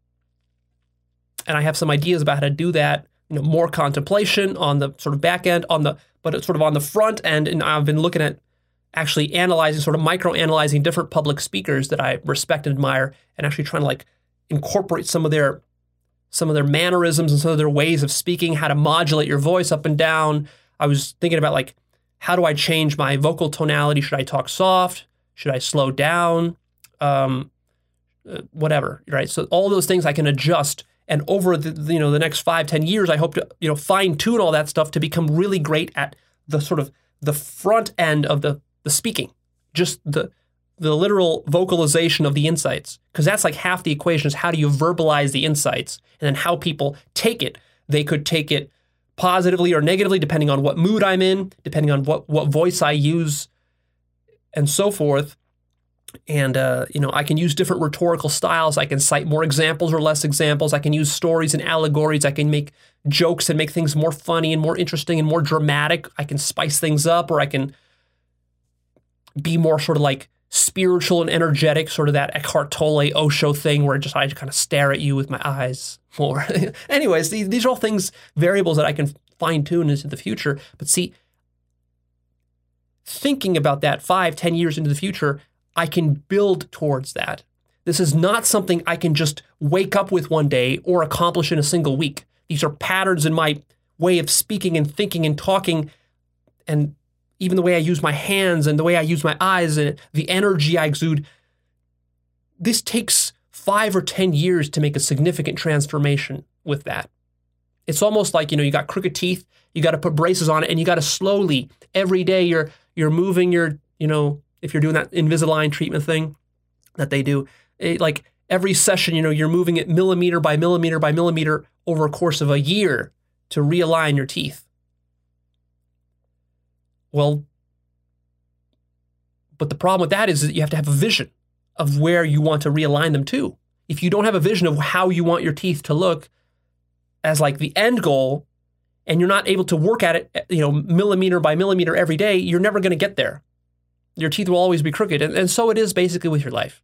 And I have some ideas about how to do that, you know, more contemplation on the sort of back end, on the, but it's sort of on the front end. And I've been looking at actually analyzing, sort of micro-analyzing different public speakers that I respect and admire, and actually trying to like incorporate some of their, some of their mannerisms and some of their ways of speaking, how to modulate your voice up and down. I was thinking about like, how do I change my vocal tonality? Should I talk soft? Should I slow down? Um, uh, whatever, right? So all those things I can adjust. And over the, you know, the next five, ten years, I hope to, you know, fine tune all that stuff to become really great at the sort of the front end of the, the speaking, just the, the literal vocalization of the insights. Because that's like half the equation is how do you verbalize the insights and then how people take it. They could take it positively or negatively, depending on what mood I'm in, depending on what, what voice I use and so forth. And, uh, you know, I can use different rhetorical styles. I can cite more examples or less examples. I can use stories and allegories. I can make jokes and make things more funny and more interesting and more dramatic. I can spice things up, or I can be more sort of like spiritual and energetic, sort of that Eckhart Tolle Osho thing where just I kind of stare at you with my eyes more. Anyways, these, these are all things, variables that I can fine tune into the future. But see, thinking about that five, ten years into the future, I can build towards that. This is not something I can just wake up with one day or accomplish in a single week. These are patterns in my way of speaking and thinking and talking, and even the way I use my hands and the way I use my eyes and the energy I exude. This takes five or ten years to make a significant transformation with that. It's almost like, you know, you got crooked teeth, you got to put braces on it, and you got to slowly, every day you're you're moving your, you know, if you're doing that Invisalign treatment thing that they do, it, like every session, you know, you're moving it millimeter by millimeter by millimeter over a course of a year to realign your teeth. Well, but the problem with that is that you have to have a vision of where you want to realign them to. If you don't have a vision of how you want your teeth to look as like the end goal, and you're not able to work at it, you know, millimeter by millimeter every day, you're never going to get there. Your teeth will always be crooked. And, and so it is basically with your life.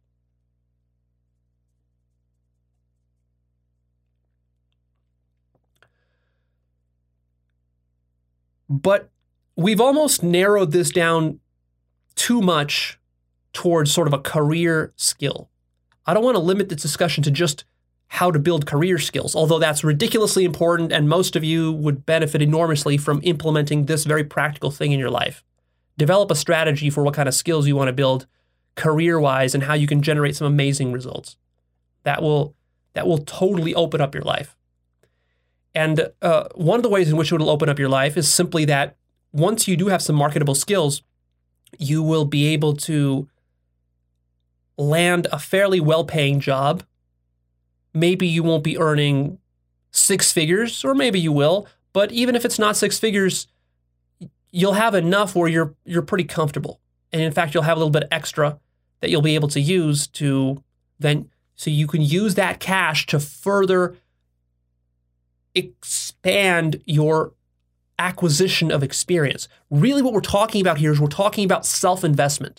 But we've almost narrowed this down too much towards sort of a career skill. I don't want to limit this discussion to just how to build career skills, although that's ridiculously important and most of you would benefit enormously from implementing this very practical thing in your life. Develop a strategy for what kind of skills you want to build career-wise and how you can generate some amazing results. That will, that will totally open up your life. And uh, one of the ways in which it will open up your life is simply that once you do have some marketable skills, you will be able to land a fairly well-paying job. Maybe you won't be earning six figures, or maybe you will, but even if it's not six figures, you'll have enough where you're you're pretty comfortable. And in fact, you'll have a little bit extra that you'll be able to use to then, so you can use that cash to further expand your acquisition of experience. Really what we're talking about here is we're talking about self-investment.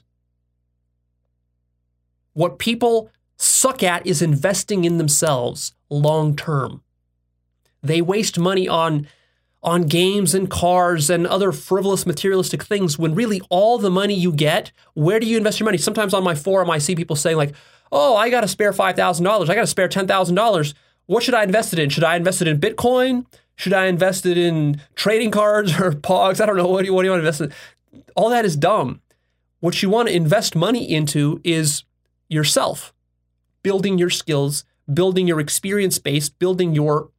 What people suck at is investing in themselves long term. They waste money on, on games and cars and other frivolous materialistic things when really all the money you get, where do you invest your money? Sometimes on my forum I see people saying like, oh, I got to spare five thousand dollars. I got to spare ten thousand dollars. What should I invest it in? Should I invest it in Bitcoin? Should I invest it in trading cards or Pogs? I don't know. What do you, what do you want to invest in? All that is dumb. What you want to invest money into is yourself. Building your skills, building your experience base, building your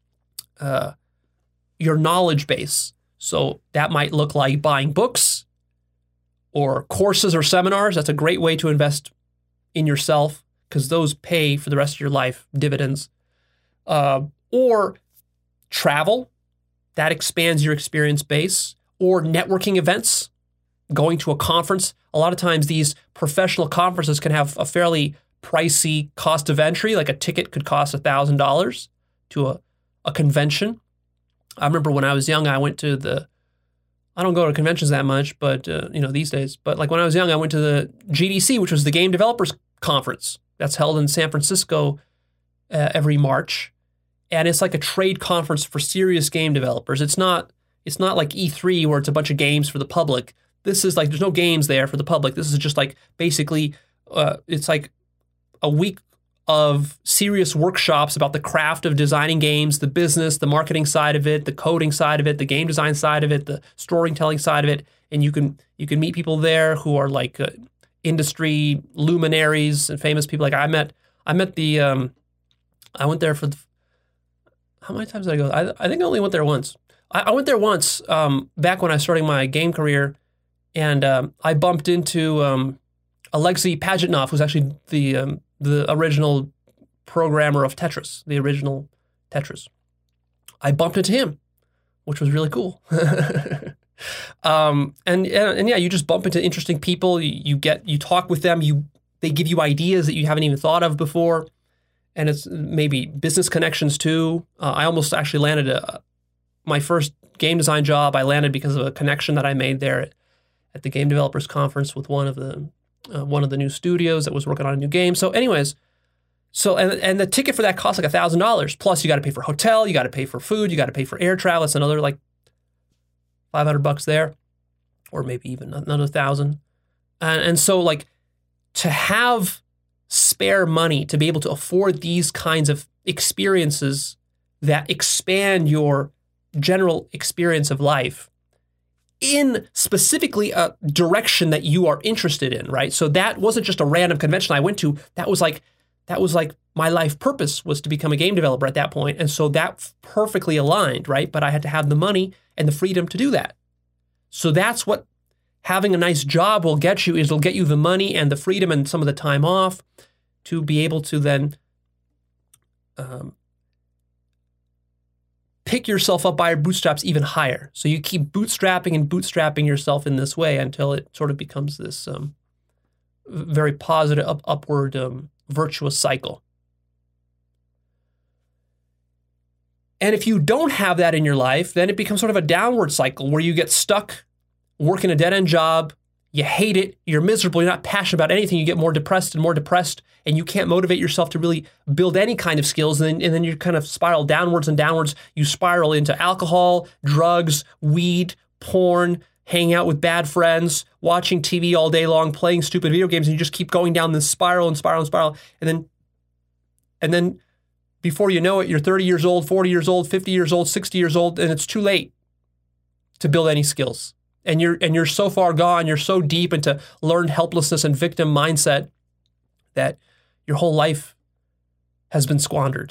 uh, your knowledge base. So that might look like buying books or courses or seminars. That's a great way to invest in yourself because those pay for the rest of your life, dividends. Uh, or travel, that expands your experience base. Or networking events, going to a conference. A lot of times these professional conferences can have a fairly pricey cost of entry, like a ticket could cost one thousand dollars to a, a convention. I remember when I was young, I went to the, I don't go to conventions that much, but, uh, you know, these days, but like when I was young, I went to the G D C, which was the Game Developers Conference. That's held in San Francisco uh, every March. And it's like a trade conference for serious game developers. It's not, it's not like E three where it's a bunch of games for the public. This is like, there's no games there for the public. This is just like basically, uh, it's like a week of serious workshops about the craft of designing games, the business, the marketing side of it, the coding side of it, the game design side of it, the storytelling side of it. And you can you can meet people there who are like uh, industry luminaries and famous people. Like I met I met the um, I went there for the, how many times did I go? I, I think I only went there once. I, I went there once um, back when I was starting my game career, and um, I bumped into um, Alexei Pajitnov, who's actually the um, the original programmer of Tetris, the original Tetris. I bumped into him, which was really cool. um, and, and and yeah, you just bump into interesting people. You, you get you talk with them. You they give you ideas that you haven't even thought of before, and it's maybe business connections too. Uh, I almost actually landed a my first game design job. I landed because of a connection that I made there at, at the Game Developers Conference with one of the Uh, one of the new studios that was working on a new game. So anyways, so and and the ticket for that costs like one thousand dollars. Plus you got to pay for hotel, you got to pay for food, you got to pay for air travel. It's another like five hundred bucks there, or maybe even another thousand. And, and so like to have spare money to be able to afford these kinds of experiences that expand your general experience of life in specifically a direction that you are interested in, right? So that wasn't just a random convention I went to. That was like, that was like my life purpose was to become a game developer at that point. And so that perfectly aligned, right? But I had to have the money and the freedom to do that. So that's what having a nice job will get you, is it'll get you the money and the freedom and some of the time off to be able to then um, pick yourself up by your bootstraps even higher. So you keep bootstrapping and bootstrapping yourself in this way until it sort of becomes this um, very positive, up, upward, um, virtuous cycle. And if you don't have that in your life, then it becomes sort of a downward cycle where you get stuck working a dead-end job, you hate it, you're miserable, you're not passionate about anything, you get more depressed and more depressed, and you can't motivate yourself to really build any kind of skills, and then, and then you kind of spiral downwards and downwards. You spiral into alcohol, drugs, weed, porn, hanging out with bad friends, watching T V all day long, playing stupid video games, and you just keep going down this spiral and spiral and spiral. And then, and then before you know it, you're thirty years old, forty years old, fifty years old, sixty years old, and it's too late to build any skills. And you're and you're so far gone, you're so deep into learned helplessness and victim mindset that your whole life has been squandered.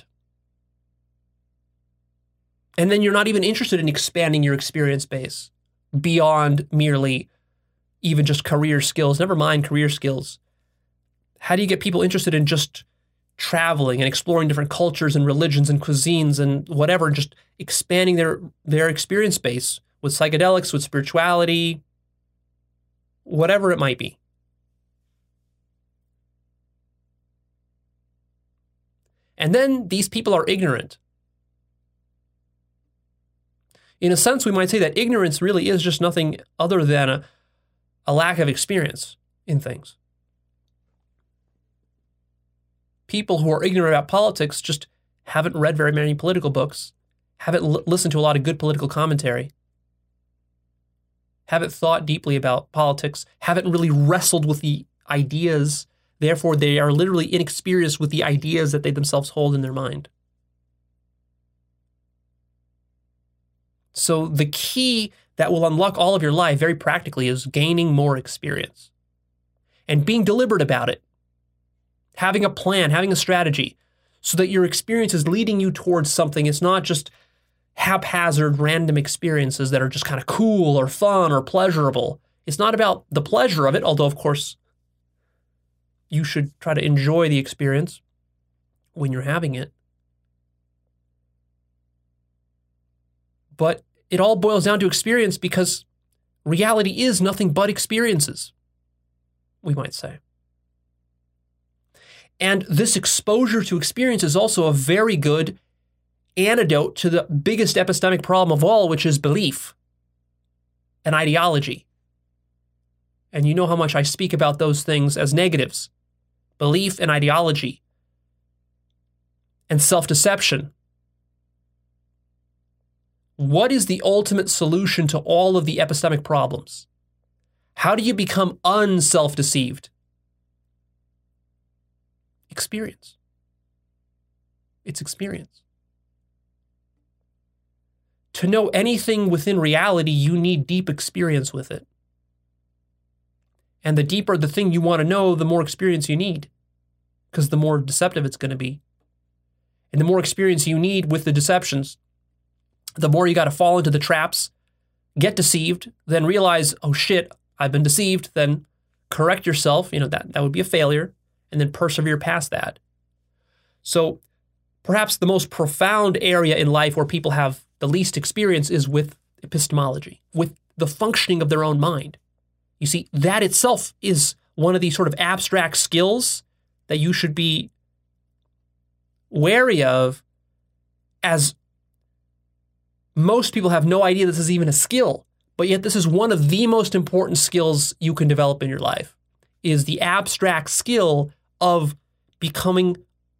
And then you're not even interested in expanding your experience base beyond merely even just career skills, never mind career skills. How do you get people interested in just traveling and exploring different cultures and religions and cuisines and whatever, and just expanding their, their experience base with psychedelics, with spirituality, whatever it might be? And then these people are ignorant. In a sense, we might say that ignorance really is just nothing other than a, a lack of experience in things. People who are ignorant about politics just haven't read very many political books, haven't l- listened to a lot of good political commentary, haven't thought deeply about politics, haven't really wrestled with the ideas. Therefore, they are literally inexperienced with the ideas that they themselves hold in their mind. So the key that will unlock all of your life very practically is gaining more experience and being deliberate about it. Having a plan, having a strategy so that your experience is leading you towards something. It's not just haphazard, random experiences that are just kind of cool or fun or pleasurable. It's not about the pleasure of it, although, of course, you should try to enjoy the experience when you're having it. But it all boils down to experience, because reality is nothing but experiences, we might say. And this exposure to experience is also a very good antidote to the biggest epistemic problem of all, which is belief and ideology. And you know how much I speak about those things as negatives. Belief and ideology and self-deception. What is the ultimate solution to all of the epistemic problems? How do you become unself-deceived? Experience. It's experience. To know anything within reality, you need deep experience with it. And the deeper the thing you want to know, the more experience you need, because the more deceptive it's going to be. And the more experience you need with the deceptions, the more you got to fall into the traps, get deceived, then realize, oh shit, I've been deceived, then correct yourself. You know, that, that would be a failure, and then persevere past that. So perhaps the most profound area in life where people have the least experience is with epistemology, with the functioning of their own mind. You see, that itself is one of these sort of abstract skills that you should be wary of, as most people have no idea this is even a skill, but yet this is one of the most important skills you can develop in your life, is the abstract skill of becoming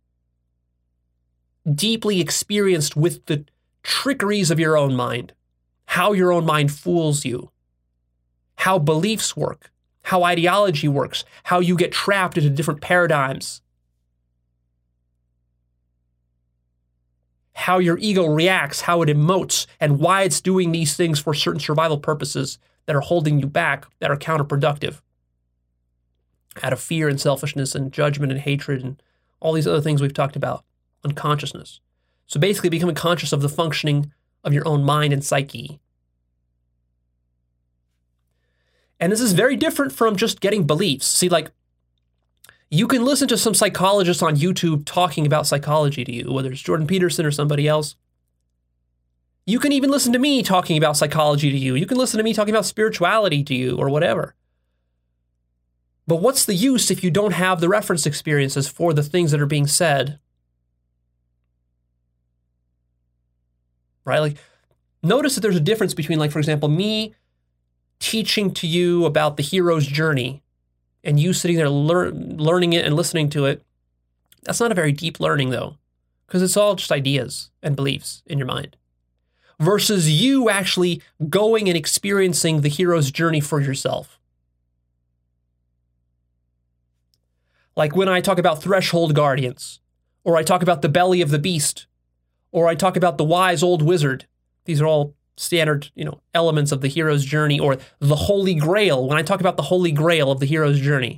deeply experienced with the trickeries of your own mind, how your own mind fools you, how beliefs work, how ideology works, how you get trapped into different paradigms, how your ego reacts, how it emotes, and why it's doing these things for certain survival purposes that are holding you back, that are counterproductive, out of fear and selfishness and judgment and hatred and all these other things we've talked about, unconsciousness. So basically becoming conscious of the functioning of your own mind and psyche. And this is very different from just getting beliefs. See, like, you can listen to some psychologists on YouTube talking about psychology to you, whether it's Jordan Peterson or somebody else. You can even listen to me talking about psychology to you. You can listen to me talking about spirituality to you or whatever. But what's the use if you don't have the reference experiences for the things that are being said? Right? Like, notice that there's a difference between, like, for example, me teaching to you about the hero's journey and you sitting there lear- learning it and listening to it. That's not a very deep learning, though, because it's all just ideas and beliefs in your mind. versus you actually going and experiencing the hero's journey for yourself. Like when I talk about threshold guardians, or I talk about the belly of the beast, or I talk about the wise old wizard. These are all standard, you know, elements of the hero's journey, or the Holy Grail. When I talk about the Holy Grail of the hero's journey,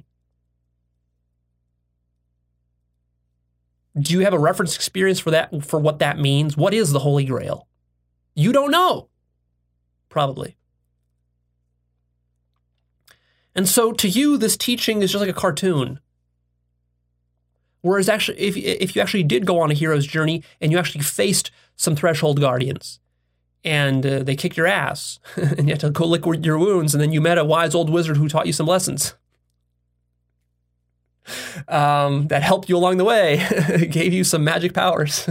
do you have a reference experience for that, for what that means? What is the Holy Grail? You don't know, probably. And so to you, this teaching is just like a cartoon. Whereas actually, if, if you actually did go on a hero's journey and you actually faced some threshold guardians and uh, they kicked your ass and you had to go lick your wounds, and then you met a wise old wizard who taught you some lessons um, that helped you along the way, gave you some magic powers.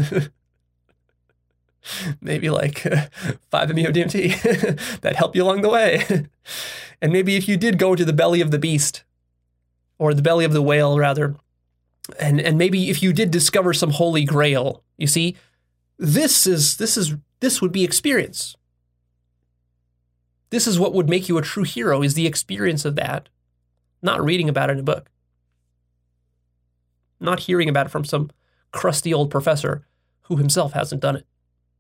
Maybe like uh, five M E O D M T that helped you along the way. And maybe if you did go to the belly of the beast, or the belly of the whale, rather, And and maybe if you did discover some Holy Grail, you see, this is this is this would be experience. This is what would make you a true hero, is the experience of that, not reading about it in a book, not hearing about it from some crusty old professor who himself hasn't done it.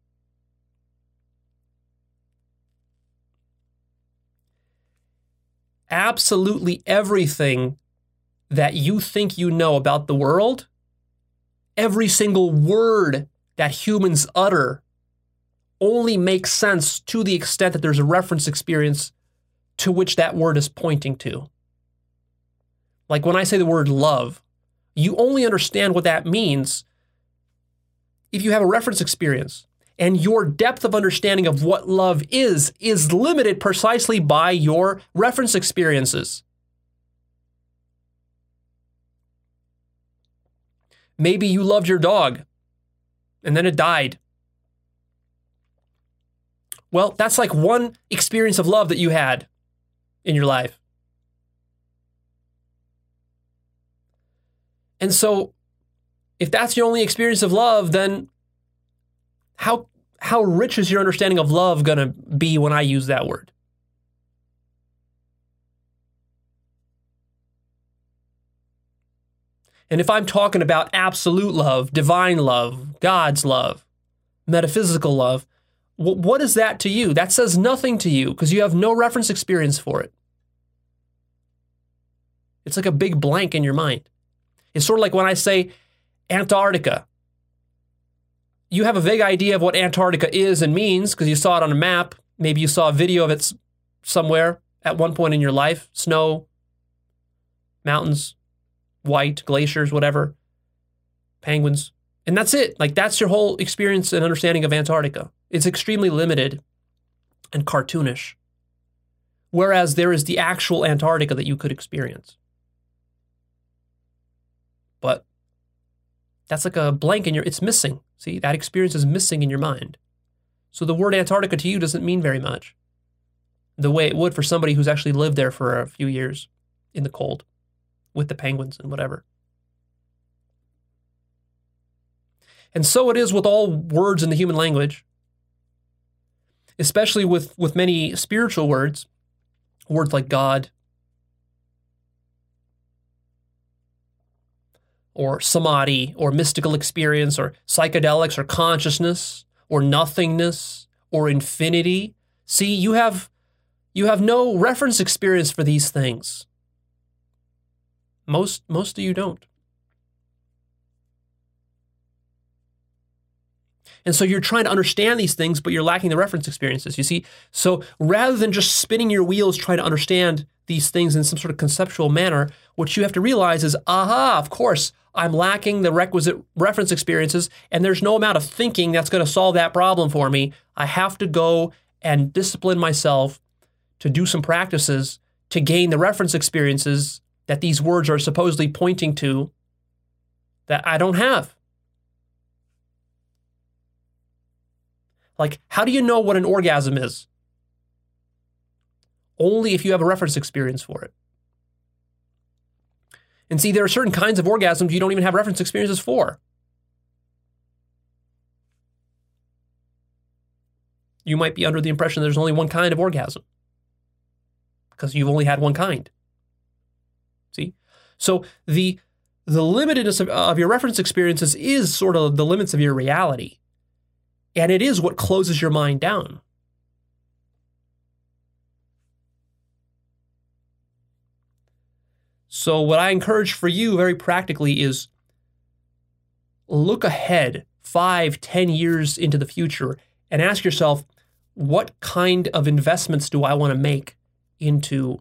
Absolutely everything that you think you know about the world, every single word that humans utter only makes sense to the extent that there's a reference experience to which that word is pointing to. Like when I say the word love, you only understand what that means if you have a reference experience. And your depth of understanding of what love is, is limited precisely by your reference experiences. Maybe you loved your dog and then it died. Well, that's like one experience of love that you had in your life. And so if that's your only experience of love, then how how rich is your understanding of love going to be when I use that word? And if I'm talking about absolute love, divine love, God's love, metaphysical love, what is that to you? That says nothing to you because you have no reference experience for it. It's like a big blank in your mind. It's sort of like when I say Antarctica. You have a vague idea of what Antarctica is and means because you saw it on a map. Maybe you saw a video of it somewhere at one point in your life. Snow, mountains, white, glaciers, whatever, penguins. And that's it. Like that's your whole experience and understanding of Antarctica. It's extremely limited and cartoonish. Whereas there is the actual Antarctica that you could experience. But that's like a blank in your, it's missing. See, that experience is missing in your mind. So the word Antarctica to you doesn't mean very much. The way it would for somebody who's actually lived there for a few years in the cold with the penguins and whatever. And so it is with all words in the human language, especially with, with many spiritual words, words like God, or samadhi, or mystical experience, or psychedelics, or consciousness, or nothingness, or infinity. See, you have, you have no reference experience for these things. Most, most of you don't. And so you're trying to understand these things, but you're lacking the reference experiences, you see? So rather than just spinning your wheels trying to understand these things in some sort of conceptual manner, what you have to realize is, aha, of course, I'm lacking the requisite reference experiences, and there's no amount of thinking that's going to solve that problem for me. I have to go and discipline myself to do some practices to gain the reference experiences that these words are supposedly pointing to that I don't have. Like, how do you know what an orgasm is? Only if you have a reference experience for it. And see, there are certain kinds of orgasms you don't even have reference experiences for. You might be under the impression there's only one kind of orgasm because you've only had one kind. See? So the the limitedness of, of your reference experiences is sort of the limits of your reality. And it is what closes your mind down. So what I encourage for you very practically is look ahead five, ten years into the future and ask yourself, what kind of investments do I want to make into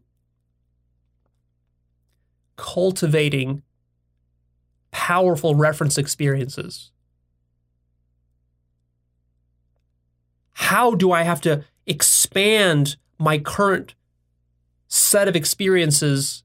cultivating powerful reference experiences? How do I have to expand my current set of experiences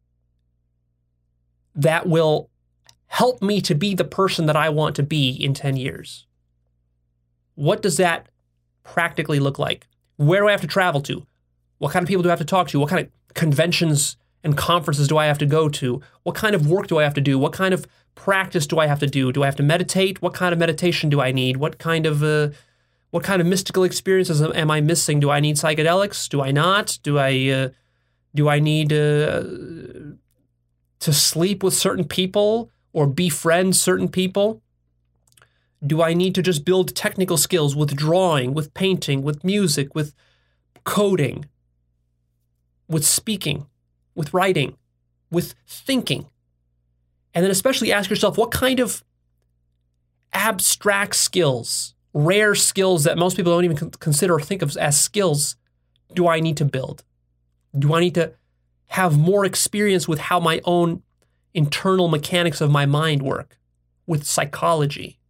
that will help me to be the person that I want to be in ten years? What does that practically look like? Where do I have to travel to? What kind of people do I have to talk to? What kind of conventions and conferences do I have to go to? What kind of work do I have to do? What kind of practice do I have to do? Do I have to meditate? What kind of meditation do I need? What kind of uh, what kind of mystical experiences am I missing? Do I need psychedelics? Do I not? Do I uh, do I need uh, to sleep with certain people or befriend certain people? Do I need to just build technical skills with drawing, with painting, with music, with coding, with speaking, with writing, with thinking? And then especially ask yourself, what kind of abstract skills, rare skills that most people don't even consider or think of as skills, do I need to build? Do I need to have more experience with how my own internal mechanics of my mind work, with psychology?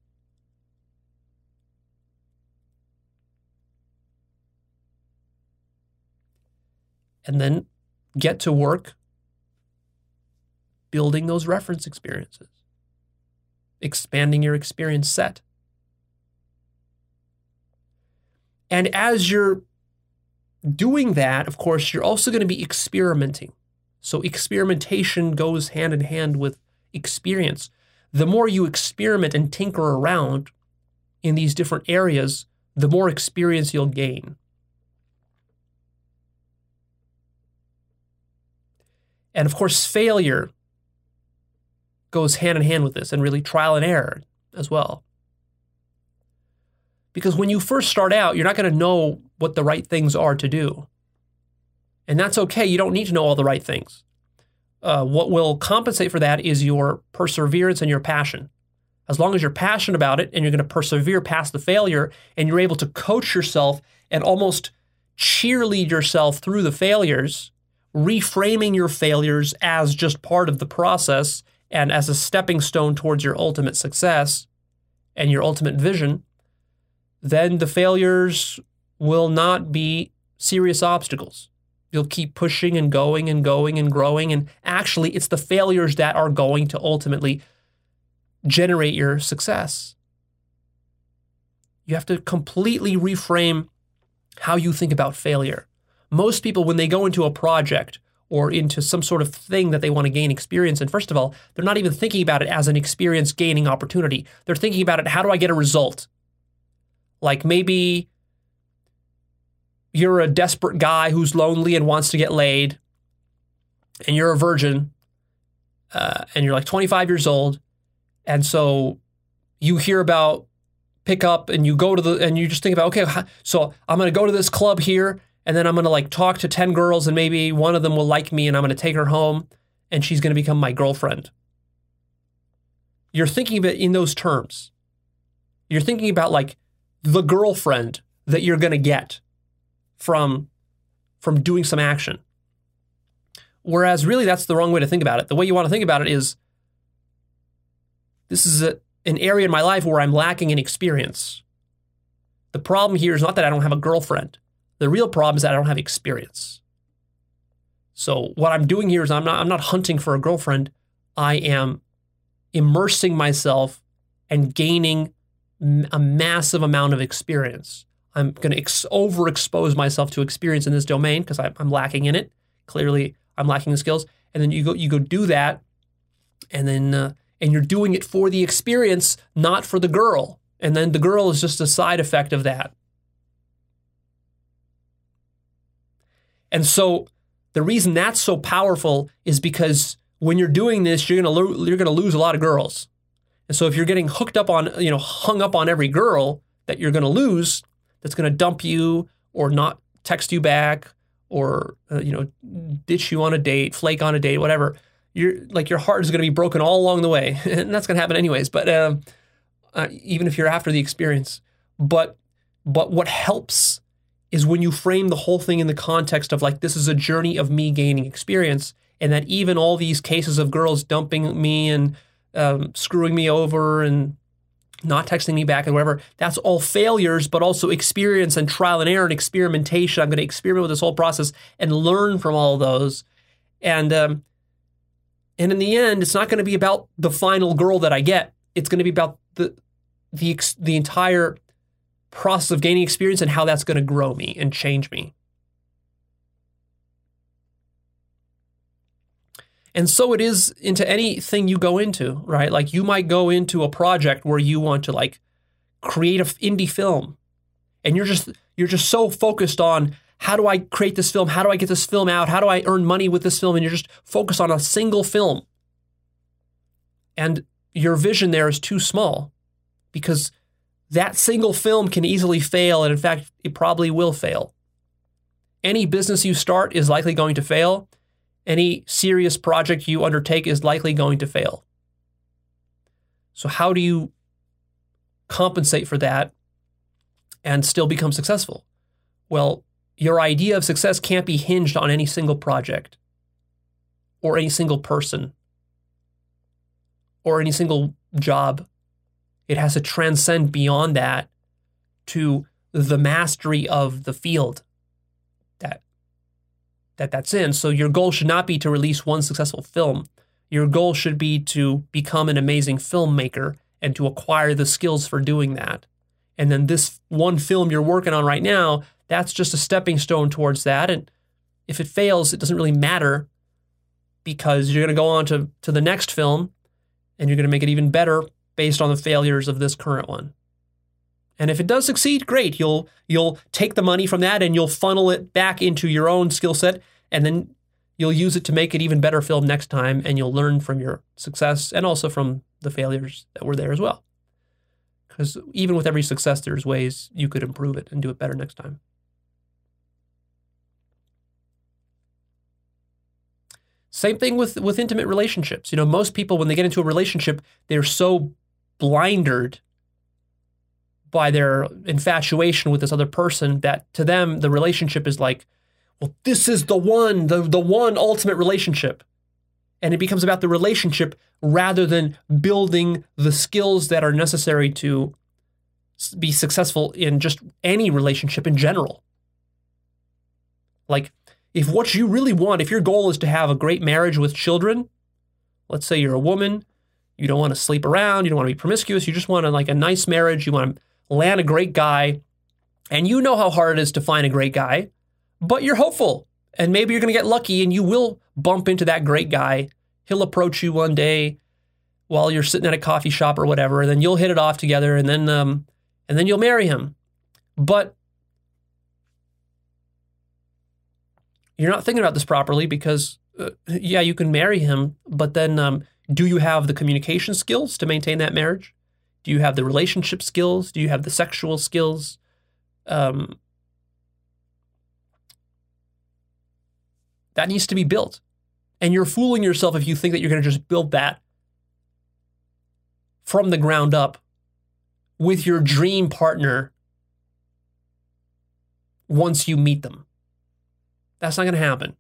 And then get to work building those reference experiences, expanding your experience set. And as you're doing that, of course, you're also going to be experimenting. So experimentation goes hand in hand with experience. The more you experiment and tinker around in these different areas, the more experience you'll gain. And of course, failure goes hand in hand with this, and really trial and error as well. Because when you first start out, you're not going to know what the right things are to do. And that's okay. You don't need to know all the right things. Uh, what will compensate for that is your perseverance and your passion. As long as you're passionate about it and you're going to persevere past the failure and you're able to coach yourself and almost cheerlead yourself through the failures, reframing your failures as just part of the process and as a stepping stone towards your ultimate success and your ultimate vision, then the failures will not be serious obstacles. You'll keep pushing and going and going and growing. And actually, it's the failures that are going to ultimately generate your success. You have to completely reframe how you think about failure. Most people, when they go into a project or into some sort of thing that they want to gain experience in, first of all, they're not even thinking about it as an experience gaining opportunity. They're thinking about it, how do I get a result? Like maybe you're a desperate guy who's lonely and wants to get laid, and you're a virgin, uh, and you're like twenty-five years old, and so you hear about pickup, and you go to the, and you just think about, okay, so I'm going to go to this club here, and then I'm going to like talk to ten girls, and maybe one of them will like me, and I'm going to take her home, and she's going to become my girlfriend. You're thinking of it in those terms. You're thinking about like the girlfriend that you're going to get from, from doing some action. Whereas really that's the wrong way to think about it. The way you want to think about it is, this is a, an area in my life where I'm lacking in experience. The problem here is not that I don't have a girlfriend. The real problem is that I don't have experience. So what I'm doing here is I'm not, I'm not hunting for a girlfriend. I am immersing myself and gaining a massive amount of experience. I'm going to ex- overexpose myself to experience in this domain because I'm lacking in it. Clearly, I'm lacking the skills. And then you go, you go do that, and then uh, and you're doing it for the experience, not for the girl. And then the girl is just a side effect of that. And so the reason that's so powerful is because when you're doing this, you're gonna lo- you're gonna lose a lot of girls. And so if you're getting hooked up on, you know, hung up on every girl that you're gonna lose, that's gonna dump you or not text you back or uh, you know, ditch you on a date, flake on a date, whatever, you're like your heart is gonna be broken all along the way, and that's gonna happen anyways. But uh, uh, even if you're after the experience, but but what helps is when you frame the whole thing in the context of like, this is a journey of me gaining experience, and that even all these cases of girls dumping me and um, screwing me over and not texting me back and whatever, that's all failures, but also experience and trial and error and experimentation. I'm going to experiment with this whole process and learn from all of those. And, um, and in the end, it's not going to be about the final girl that I get. It's going to be about the, the, the entire process of gaining experience and how that's going to grow me and change me. And so it is into anything you go into, right? Like you might go into a project where you want to like create an indie film, and you're just you're just so focused on how do I create this film? How do I get this film out? How do I earn money with this film? And you're just focused on a single film. And your vision there is too small because that single film can easily fail, and in fact, it probably will fail. Any business you start is likely going to fail. Any serious project you undertake is likely going to fail. So how do you compensate for that and still become successful? Well, your idea of success can't be hinged on any single project or any single person or any single job. It has to transcend beyond that to the mastery of the field that, that that's in. So your goal should not be to release one successful film. Your goal should be to become an amazing filmmaker and to acquire the skills for doing that. And then this one film you're working on right now, that's just a stepping stone towards that. And if it fails, it doesn't really matter because you're going to go on to, to the next film and you're going to make it even better based on the failures of this current one. And if it does succeed, great. You'll you'll take the money from that and you'll funnel it back into your own skill set, and then you'll use it to make an even better film next time, and you'll learn from your success and also from the failures that were there as well. Because even with every success, there's ways you could improve it and do it better next time. Same thing with, with intimate relationships. You know, most people, when they get into a relationship, they're so blindered by their infatuation with this other person that to them, the relationship is like, well, this is the one, the, the one ultimate relationship. And it becomes about the relationship rather than building the skills that are necessary to be successful in just any relationship in general. Like, if what you really want, if your goal is to have a great marriage with children, let's say you're a woman, you don't want to sleep around, you don't want to be promiscuous, you just want a, like a nice marriage, you want to land a great guy, and you know how hard it is to find a great guy, but you're hopeful, and maybe you're going to get lucky and you will bump into that great guy. He'll approach you one day while you're sitting at a coffee shop or whatever, and then you'll hit it off together, and then um, and then you'll marry him. But you're not thinking about this properly because, uh, yeah, you can marry him, but then um, do you have the communication skills to maintain that marriage? Do you have the relationship skills? Do you have the sexual skills? Um, that needs to be built. And you're fooling yourself if you think that you're going to just build that from the ground up with your dream partner once you meet them. That's not going to happen.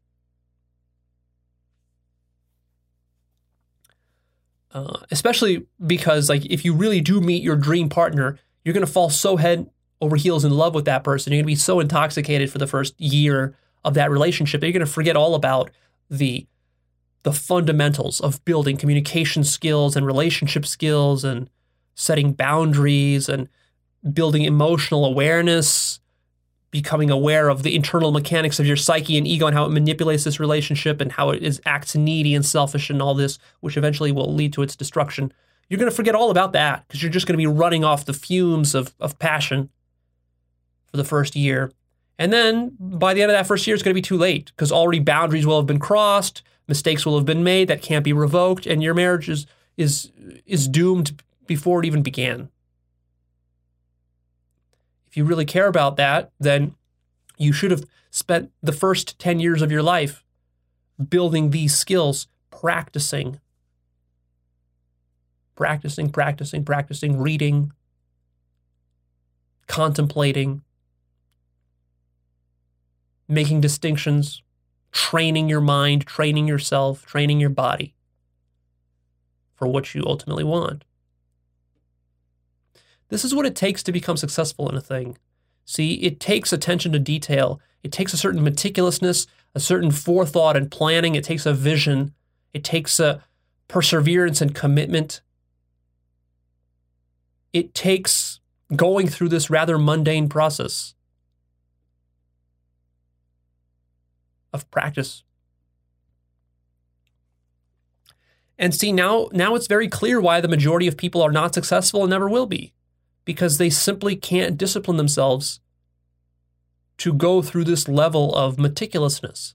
Uh, especially because, like, if you really do meet your dream partner, you're going to fall so head over heels in love with that person. You're going to be so intoxicated for the first year of that relationship that you're going to forget all about the the fundamentals of building communication skills and relationship skills and setting boundaries and building emotional awareness, becoming aware of the internal mechanics of your psyche and ego and how it manipulates this relationship and how it is acts needy and selfish and all this, which eventually will lead to its destruction. You're going to forget all about that because you're just going to be running off the fumes of, of passion for the first year. And then by the end of that first year, it's going to be too late because already boundaries will have been crossed, mistakes will have been made that can't be revoked, and your marriage is is is doomed before it even began. If you really care about that, then you should have spent the first ten years of your life building these skills, practicing, practicing, practicing, practicing, reading, contemplating, making distinctions, training your mind, training yourself, training your body for what you ultimately want. This is what it takes to become successful in a thing. See, it takes attention to detail. It takes a certain meticulousness, a certain forethought and planning. It takes a vision. It takes a perseverance and commitment. It takes going through this rather mundane process of practice. And see, now, now it's very clear why the majority of people are not successful and never will be, because they simply can't discipline themselves to go through this level of meticulousness.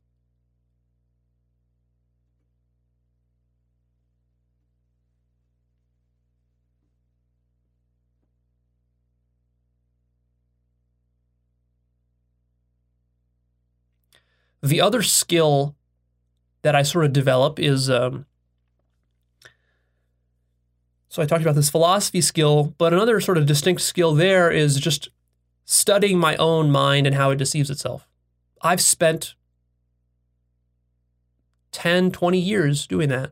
The other skill that I sort of develop is, um, so I talked about this philosophy skill, but another sort of distinct skill there is just studying my own mind and how it deceives itself. I've spent ten, twenty years doing that.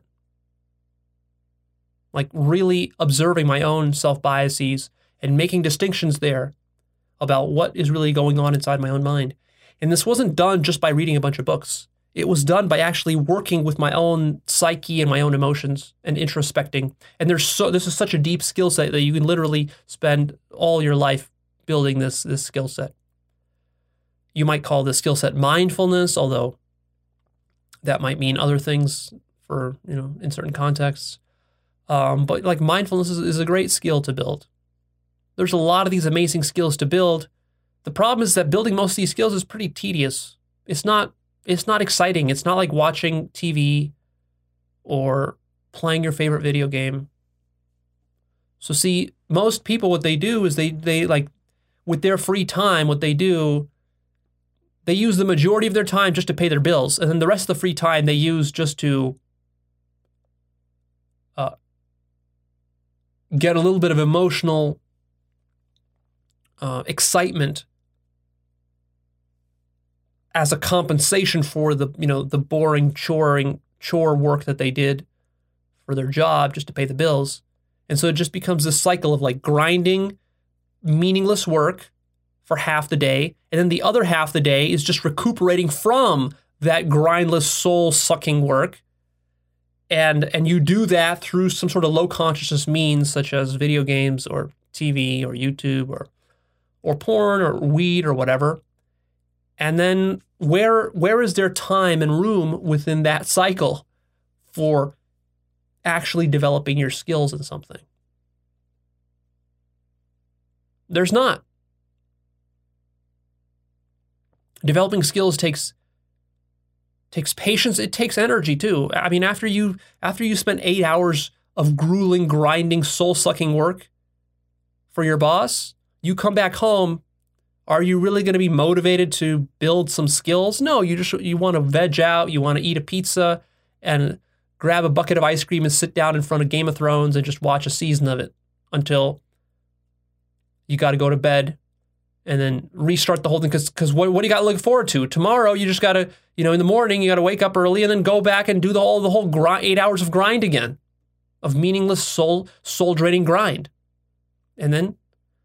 Like really observing my own self-biases and making distinctions there about what is really going on inside my own mind. And this wasn't done just by reading a bunch of books. It was done by actually working with my own psyche and my own emotions and introspecting. And there's so this is such a deep skill set that you can literally spend all your life building this, this skill set. You might call this skill set mindfulness, although that might mean other things for, you know, in certain contexts. Um, but like mindfulness is, is a great skill to build. There's a lot of these amazing skills to build. The problem is that building most of these skills is pretty tedious. It's not it's not exciting. It's not like watching T V or playing your favorite video game. So see, most people, what they do is they they like with their free time, what they do, they use the majority of their time just to pay their bills, and then the rest of the free time they use just to uh, get a little bit of emotional uh, excitement as a compensation for the, you know, the boring choring chore work that they did for their job just to pay the bills. And so it just becomes this cycle of like grinding meaningless work for half the day, and then the other half the day is just recuperating from that grindless soul-sucking work. And and you do that through some sort of low consciousness means such as video games or T V or YouTube or or porn or weed or whatever. And then where where is there time and room within that cycle for actually developing your skills in something? There's not. Developing skills takes takes patience. It takes energy too. I mean, after you after you spend eight hours of grueling, grinding, soul-sucking work for your boss, you come back home. Are you really going to be motivated to build some skills? No, you just you want to veg out. You want to eat a pizza and grab a bucket of ice cream and sit down in front of Game of Thrones and just watch a season of it until you got to go to bed and then restart the whole thing. Because because what, what do you got to look forward to? Tomorrow, you just got to, you know, in the morning, you got to wake up early and then go back and do the whole, the whole grind, eight hours of grind again, of meaningless soul, soul-draining grind. And then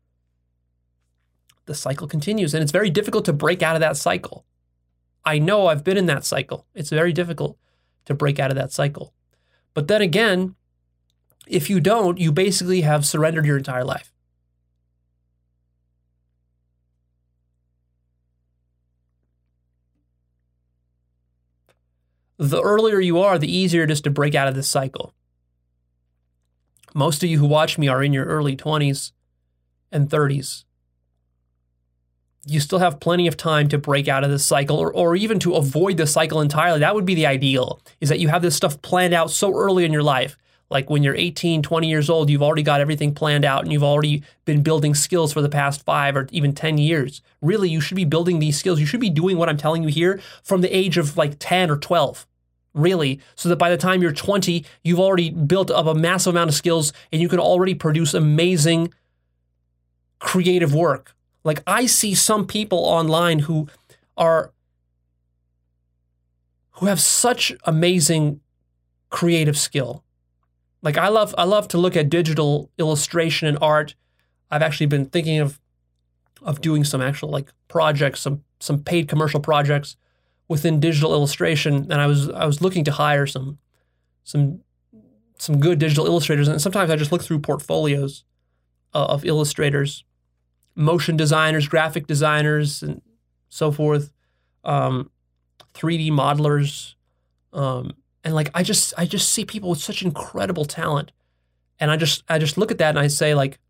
the cycle continues, and it's very difficult to break out of that cycle. I know I've been in that cycle. It's very difficult to break out of that cycle. But then again, if you don't, you basically have surrendered your entire life. The earlier you are, the easier it is to break out of this cycle. Most of you who watch me are in your early twenties and thirties. you still have plenty of time to break out of this cycle or, or even to avoid the cycle entirely. That would be the ideal, is that you have this stuff planned out so early in your life. Like when you're eighteen, twenty years old, you've already got everything planned out and you've already been building skills for the past five or even ten years. Really, you should be building these skills. You should be doing what I'm telling you here from the age of like ten or twelve, really, so that by the time you're twenty, you've already built up a massive amount of skills and you can already produce amazing creative work. Like I see some people online who are, who have such amazing creative skill. Like I love, I love to look at digital illustration and art. I've actually been thinking of, of doing some actual like projects, some some paid commercial projects within digital illustration. And I was I was looking to hire some some some good digital illustrators. And sometimes I just look through portfolios uh, of illustrators, motion designers, graphic designers, and so forth, um, three D modelers. Um, And like I just I just see people with such incredible talent. And I just I just look at that and I say, like,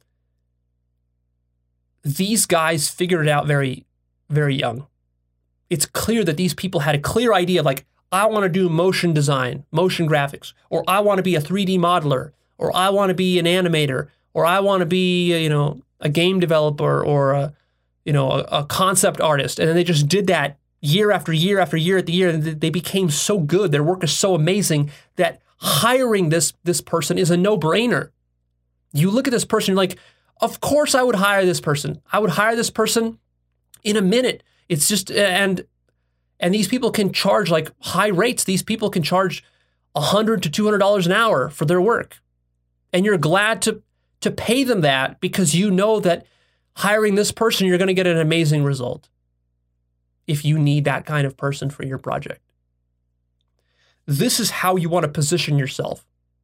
these guys figured it out very, very young. It's clear that these people had a clear idea of like, I want to do motion design, motion graphics, or I want to be a three D modeler, or I want to be an animator, or I want to be, you know, a game developer or a, you know, a, a concept artist. And then they just did that year after year after year at the year, and they became so good. Their work is so amazing that hiring this this person is a no-brainer. You look at this person, you're like, of course I would hire this person. I would hire this person in a minute. It's just, and and these people can charge like high rates. These people can charge one hundred to two hundred dollars an hour for their work. And you're glad to to pay them that because you know that hiring this person, you're going to get an amazing result. If you need that kind of person for your project. This is how you want to position yourself.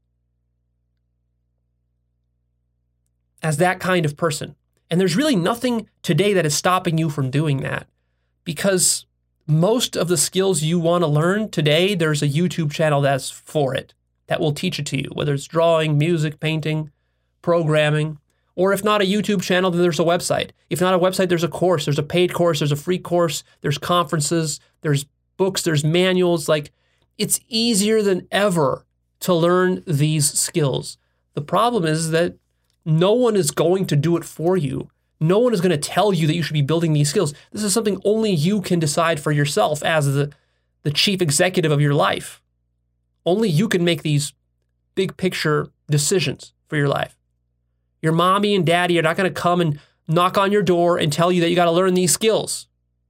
As that kind of person. And there's really nothing today that is stopping you from doing that. Because most of the skills you want to learn today, there's a YouTube channel that's for it, that will teach it to you, whether it's drawing, music, painting, programming. Or if not a YouTube channel, then there's a website. If not a website, there's a course. There's a paid course. There's a free course. There's conferences. There's books. There's manuals. Like, it's easier than ever to learn these skills. The problem is that no one is going to do it for you. No one is going to tell you that you should be building these skills. This is something only you can decide for yourself as the, the chief executive of your life. Only you can make these big picture decisions for your life. Your mommy and daddy are not going to come and knock on your door and tell you that you got to learn these skills.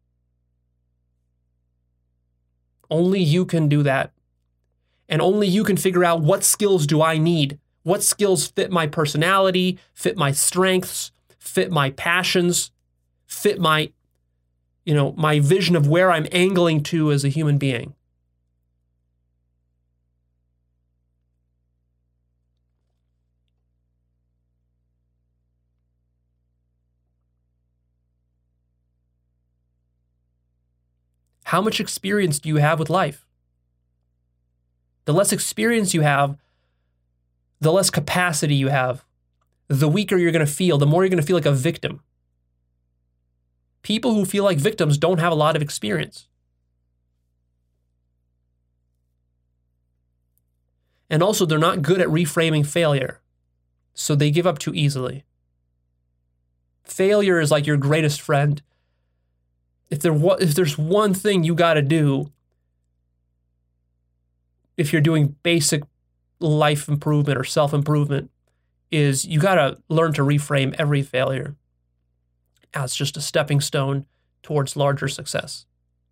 Only you can do that. And only you can figure out what skills do I need? What skills fit my personality, fit my strengths, fit my passions, fit my, you know, my vision of where I'm angling to as a human being. How much experience do you have with life? The less experience you have, the less capacity you have, the weaker you're going to feel, the more you're going to feel like a victim. People who feel like victims don't have a lot of experience. And also, they're not good at reframing failure, so they give up too easily. Failure is like your greatest friend. If there if there's one thing you got to do, if you're doing basic life improvement or self-improvement, is you got to learn to reframe every failure as just a stepping stone towards larger success.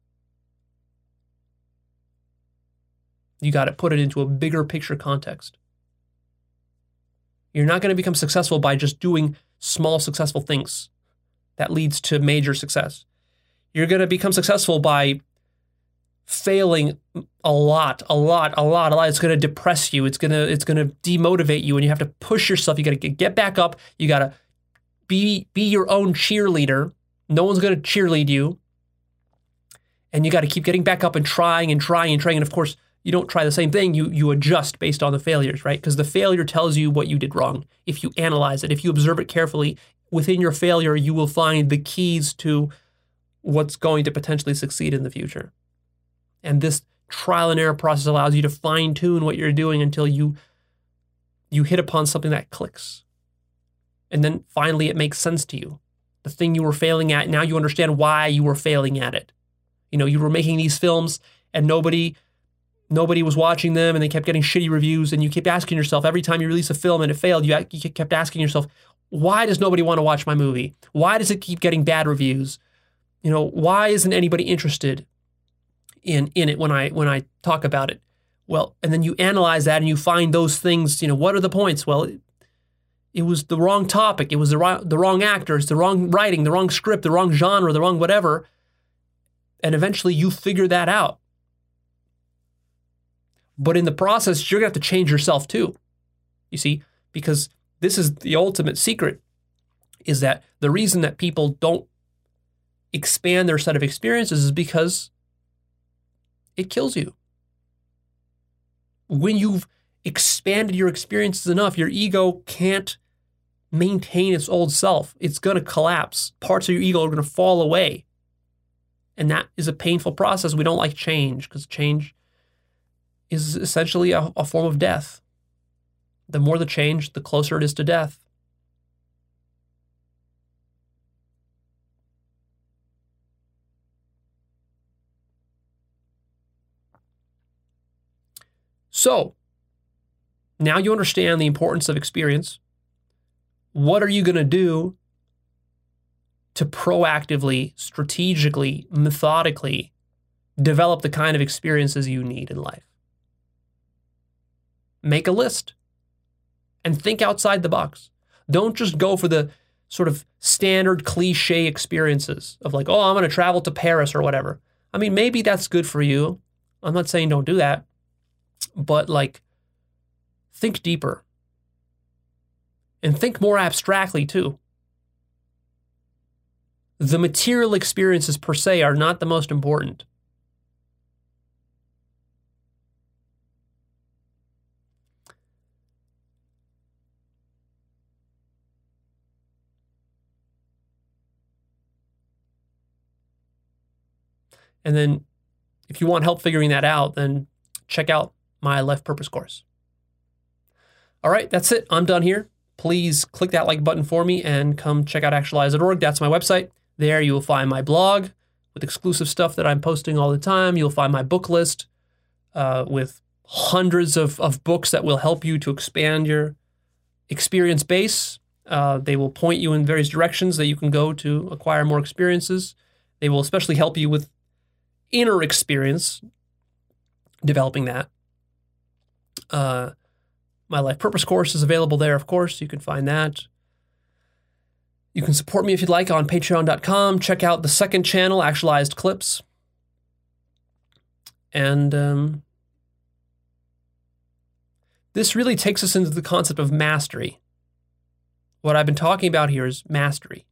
You got to put it into a bigger picture context. You're not going to become successful by just doing small successful things that leads to major success. You're going to become successful by failing a lot, a lot, a lot, a lot. It's going to depress you. It's going to, it's going to demotivate you, and you have to push yourself. You got to get back up. You got to be, be your own cheerleader. No one's going to cheerlead you. And you got to keep getting back up and trying and trying and trying. And of course, you don't try the same thing. You you adjust based on the failures, right? Because the failure tells you what you did wrong. If you analyze it, if you observe it carefully, within your failure, you will find the keys to what's going to potentially succeed in the future. And this trial and error process allows you to fine tune what you're doing until you you hit upon something that clicks. And then finally it makes sense to you. The thing you were failing at, now you understand why you were failing at it. You know, you were making these films and nobody nobody was watching them and they kept getting shitty reviews, and you kept asking yourself every time you release a film and it failed, you, you kept asking yourself, why does nobody want to watch my movie? Why does it keep getting bad reviews? You know, why isn't anybody interested in in it when I when I talk about it? Well, and then you analyze that and you find those things, you know, what are the points? Well, it, it was the wrong topic. It was the wrong, the wrong actors, the wrong writing, the wrong script, the wrong genre, the wrong whatever. And eventually you figure that out. But in the process, you're going to have to change yourself too. You see, because this is the ultimate secret, is that the reason that people don't expand their set of experiences is because it kills you. When you've expanded your experiences enough, your ego can't maintain its old self. It's going to collapse. Parts of your ego are going to fall away. And that is a painful process. We don't like change because change is essentially a, a form of death. The more the change, the closer it is to death. So, now you understand the importance of experience. What are you going to do to proactively, strategically, methodically develop the kind of experiences you need in life? Make a list and think outside the box. Don't just go for the sort of standard cliche experiences of like, oh, I'm going to travel to Paris or whatever. I mean, maybe that's good for you. I'm not saying don't do that. But like, think deeper. And think more abstractly too. The material experiences per se are not the most important. And then if you want help figuring that out, then check out my Life Purpose course. All right, that's it. I'm done here. Please click that like button for me and come check out actualize dot org. That's my website. There you will find my blog with exclusive stuff that I'm posting all the time. You'll find my book list uh, with hundreds of, of books that will help you to expand your experience base. Uh, they will point you in various directions that you can go to acquire more experiences. They will especially help you with inner experience, developing that. Uh, my Life Purpose course is available there, of course. You can find that. You can support me if you'd like on patreon dot com. Check out the second channel, Actualized Clips. And um, this really takes us into the concept of mastery. What I've been talking about here is mastery.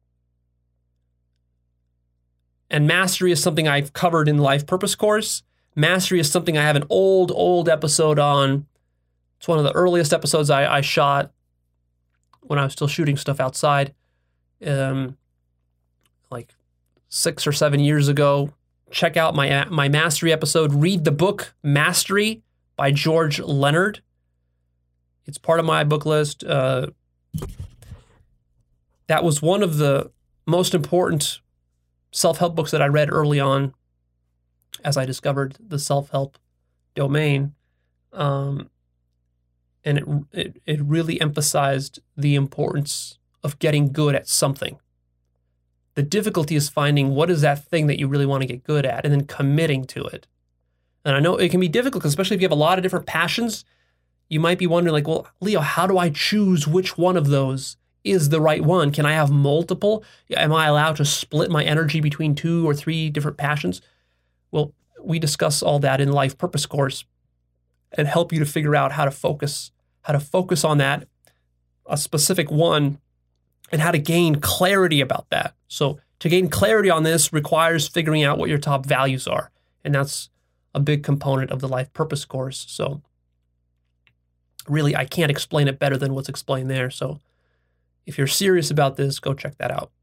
And mastery is something I've covered in the Life Purpose course. Mastery is something I have an old, old episode on. It's one of the earliest episodes I, I shot when I was still shooting stuff outside, um, like six or seven years ago. Check out my my mastery episode. Read the book Mastery by George Leonard. It's part of my book list. Uh, that was one of the most important self-help books that I read early on as I discovered the self-help domain. Um, and it, it it really emphasized the importance of getting good at something. The difficulty is finding what is that thing that you really want to get good at and then committing to it. And I know it can be difficult, especially if you have a lot of different passions. You might be wondering like, well, Leo, how do I choose which one of those is the right one? Can I have multiple? Am I allowed to split my energy between two or three different passions? Well, we discuss all that in Life Purpose course and help you to figure out how to focus, how to focus on that, a specific one, and how to gain clarity about that. So to gain clarity on this requires figuring out what your top values are. And that's a big component of the Life Purpose course. So really, I can't explain it better than what's explained there. So if you're serious about this, go check that out.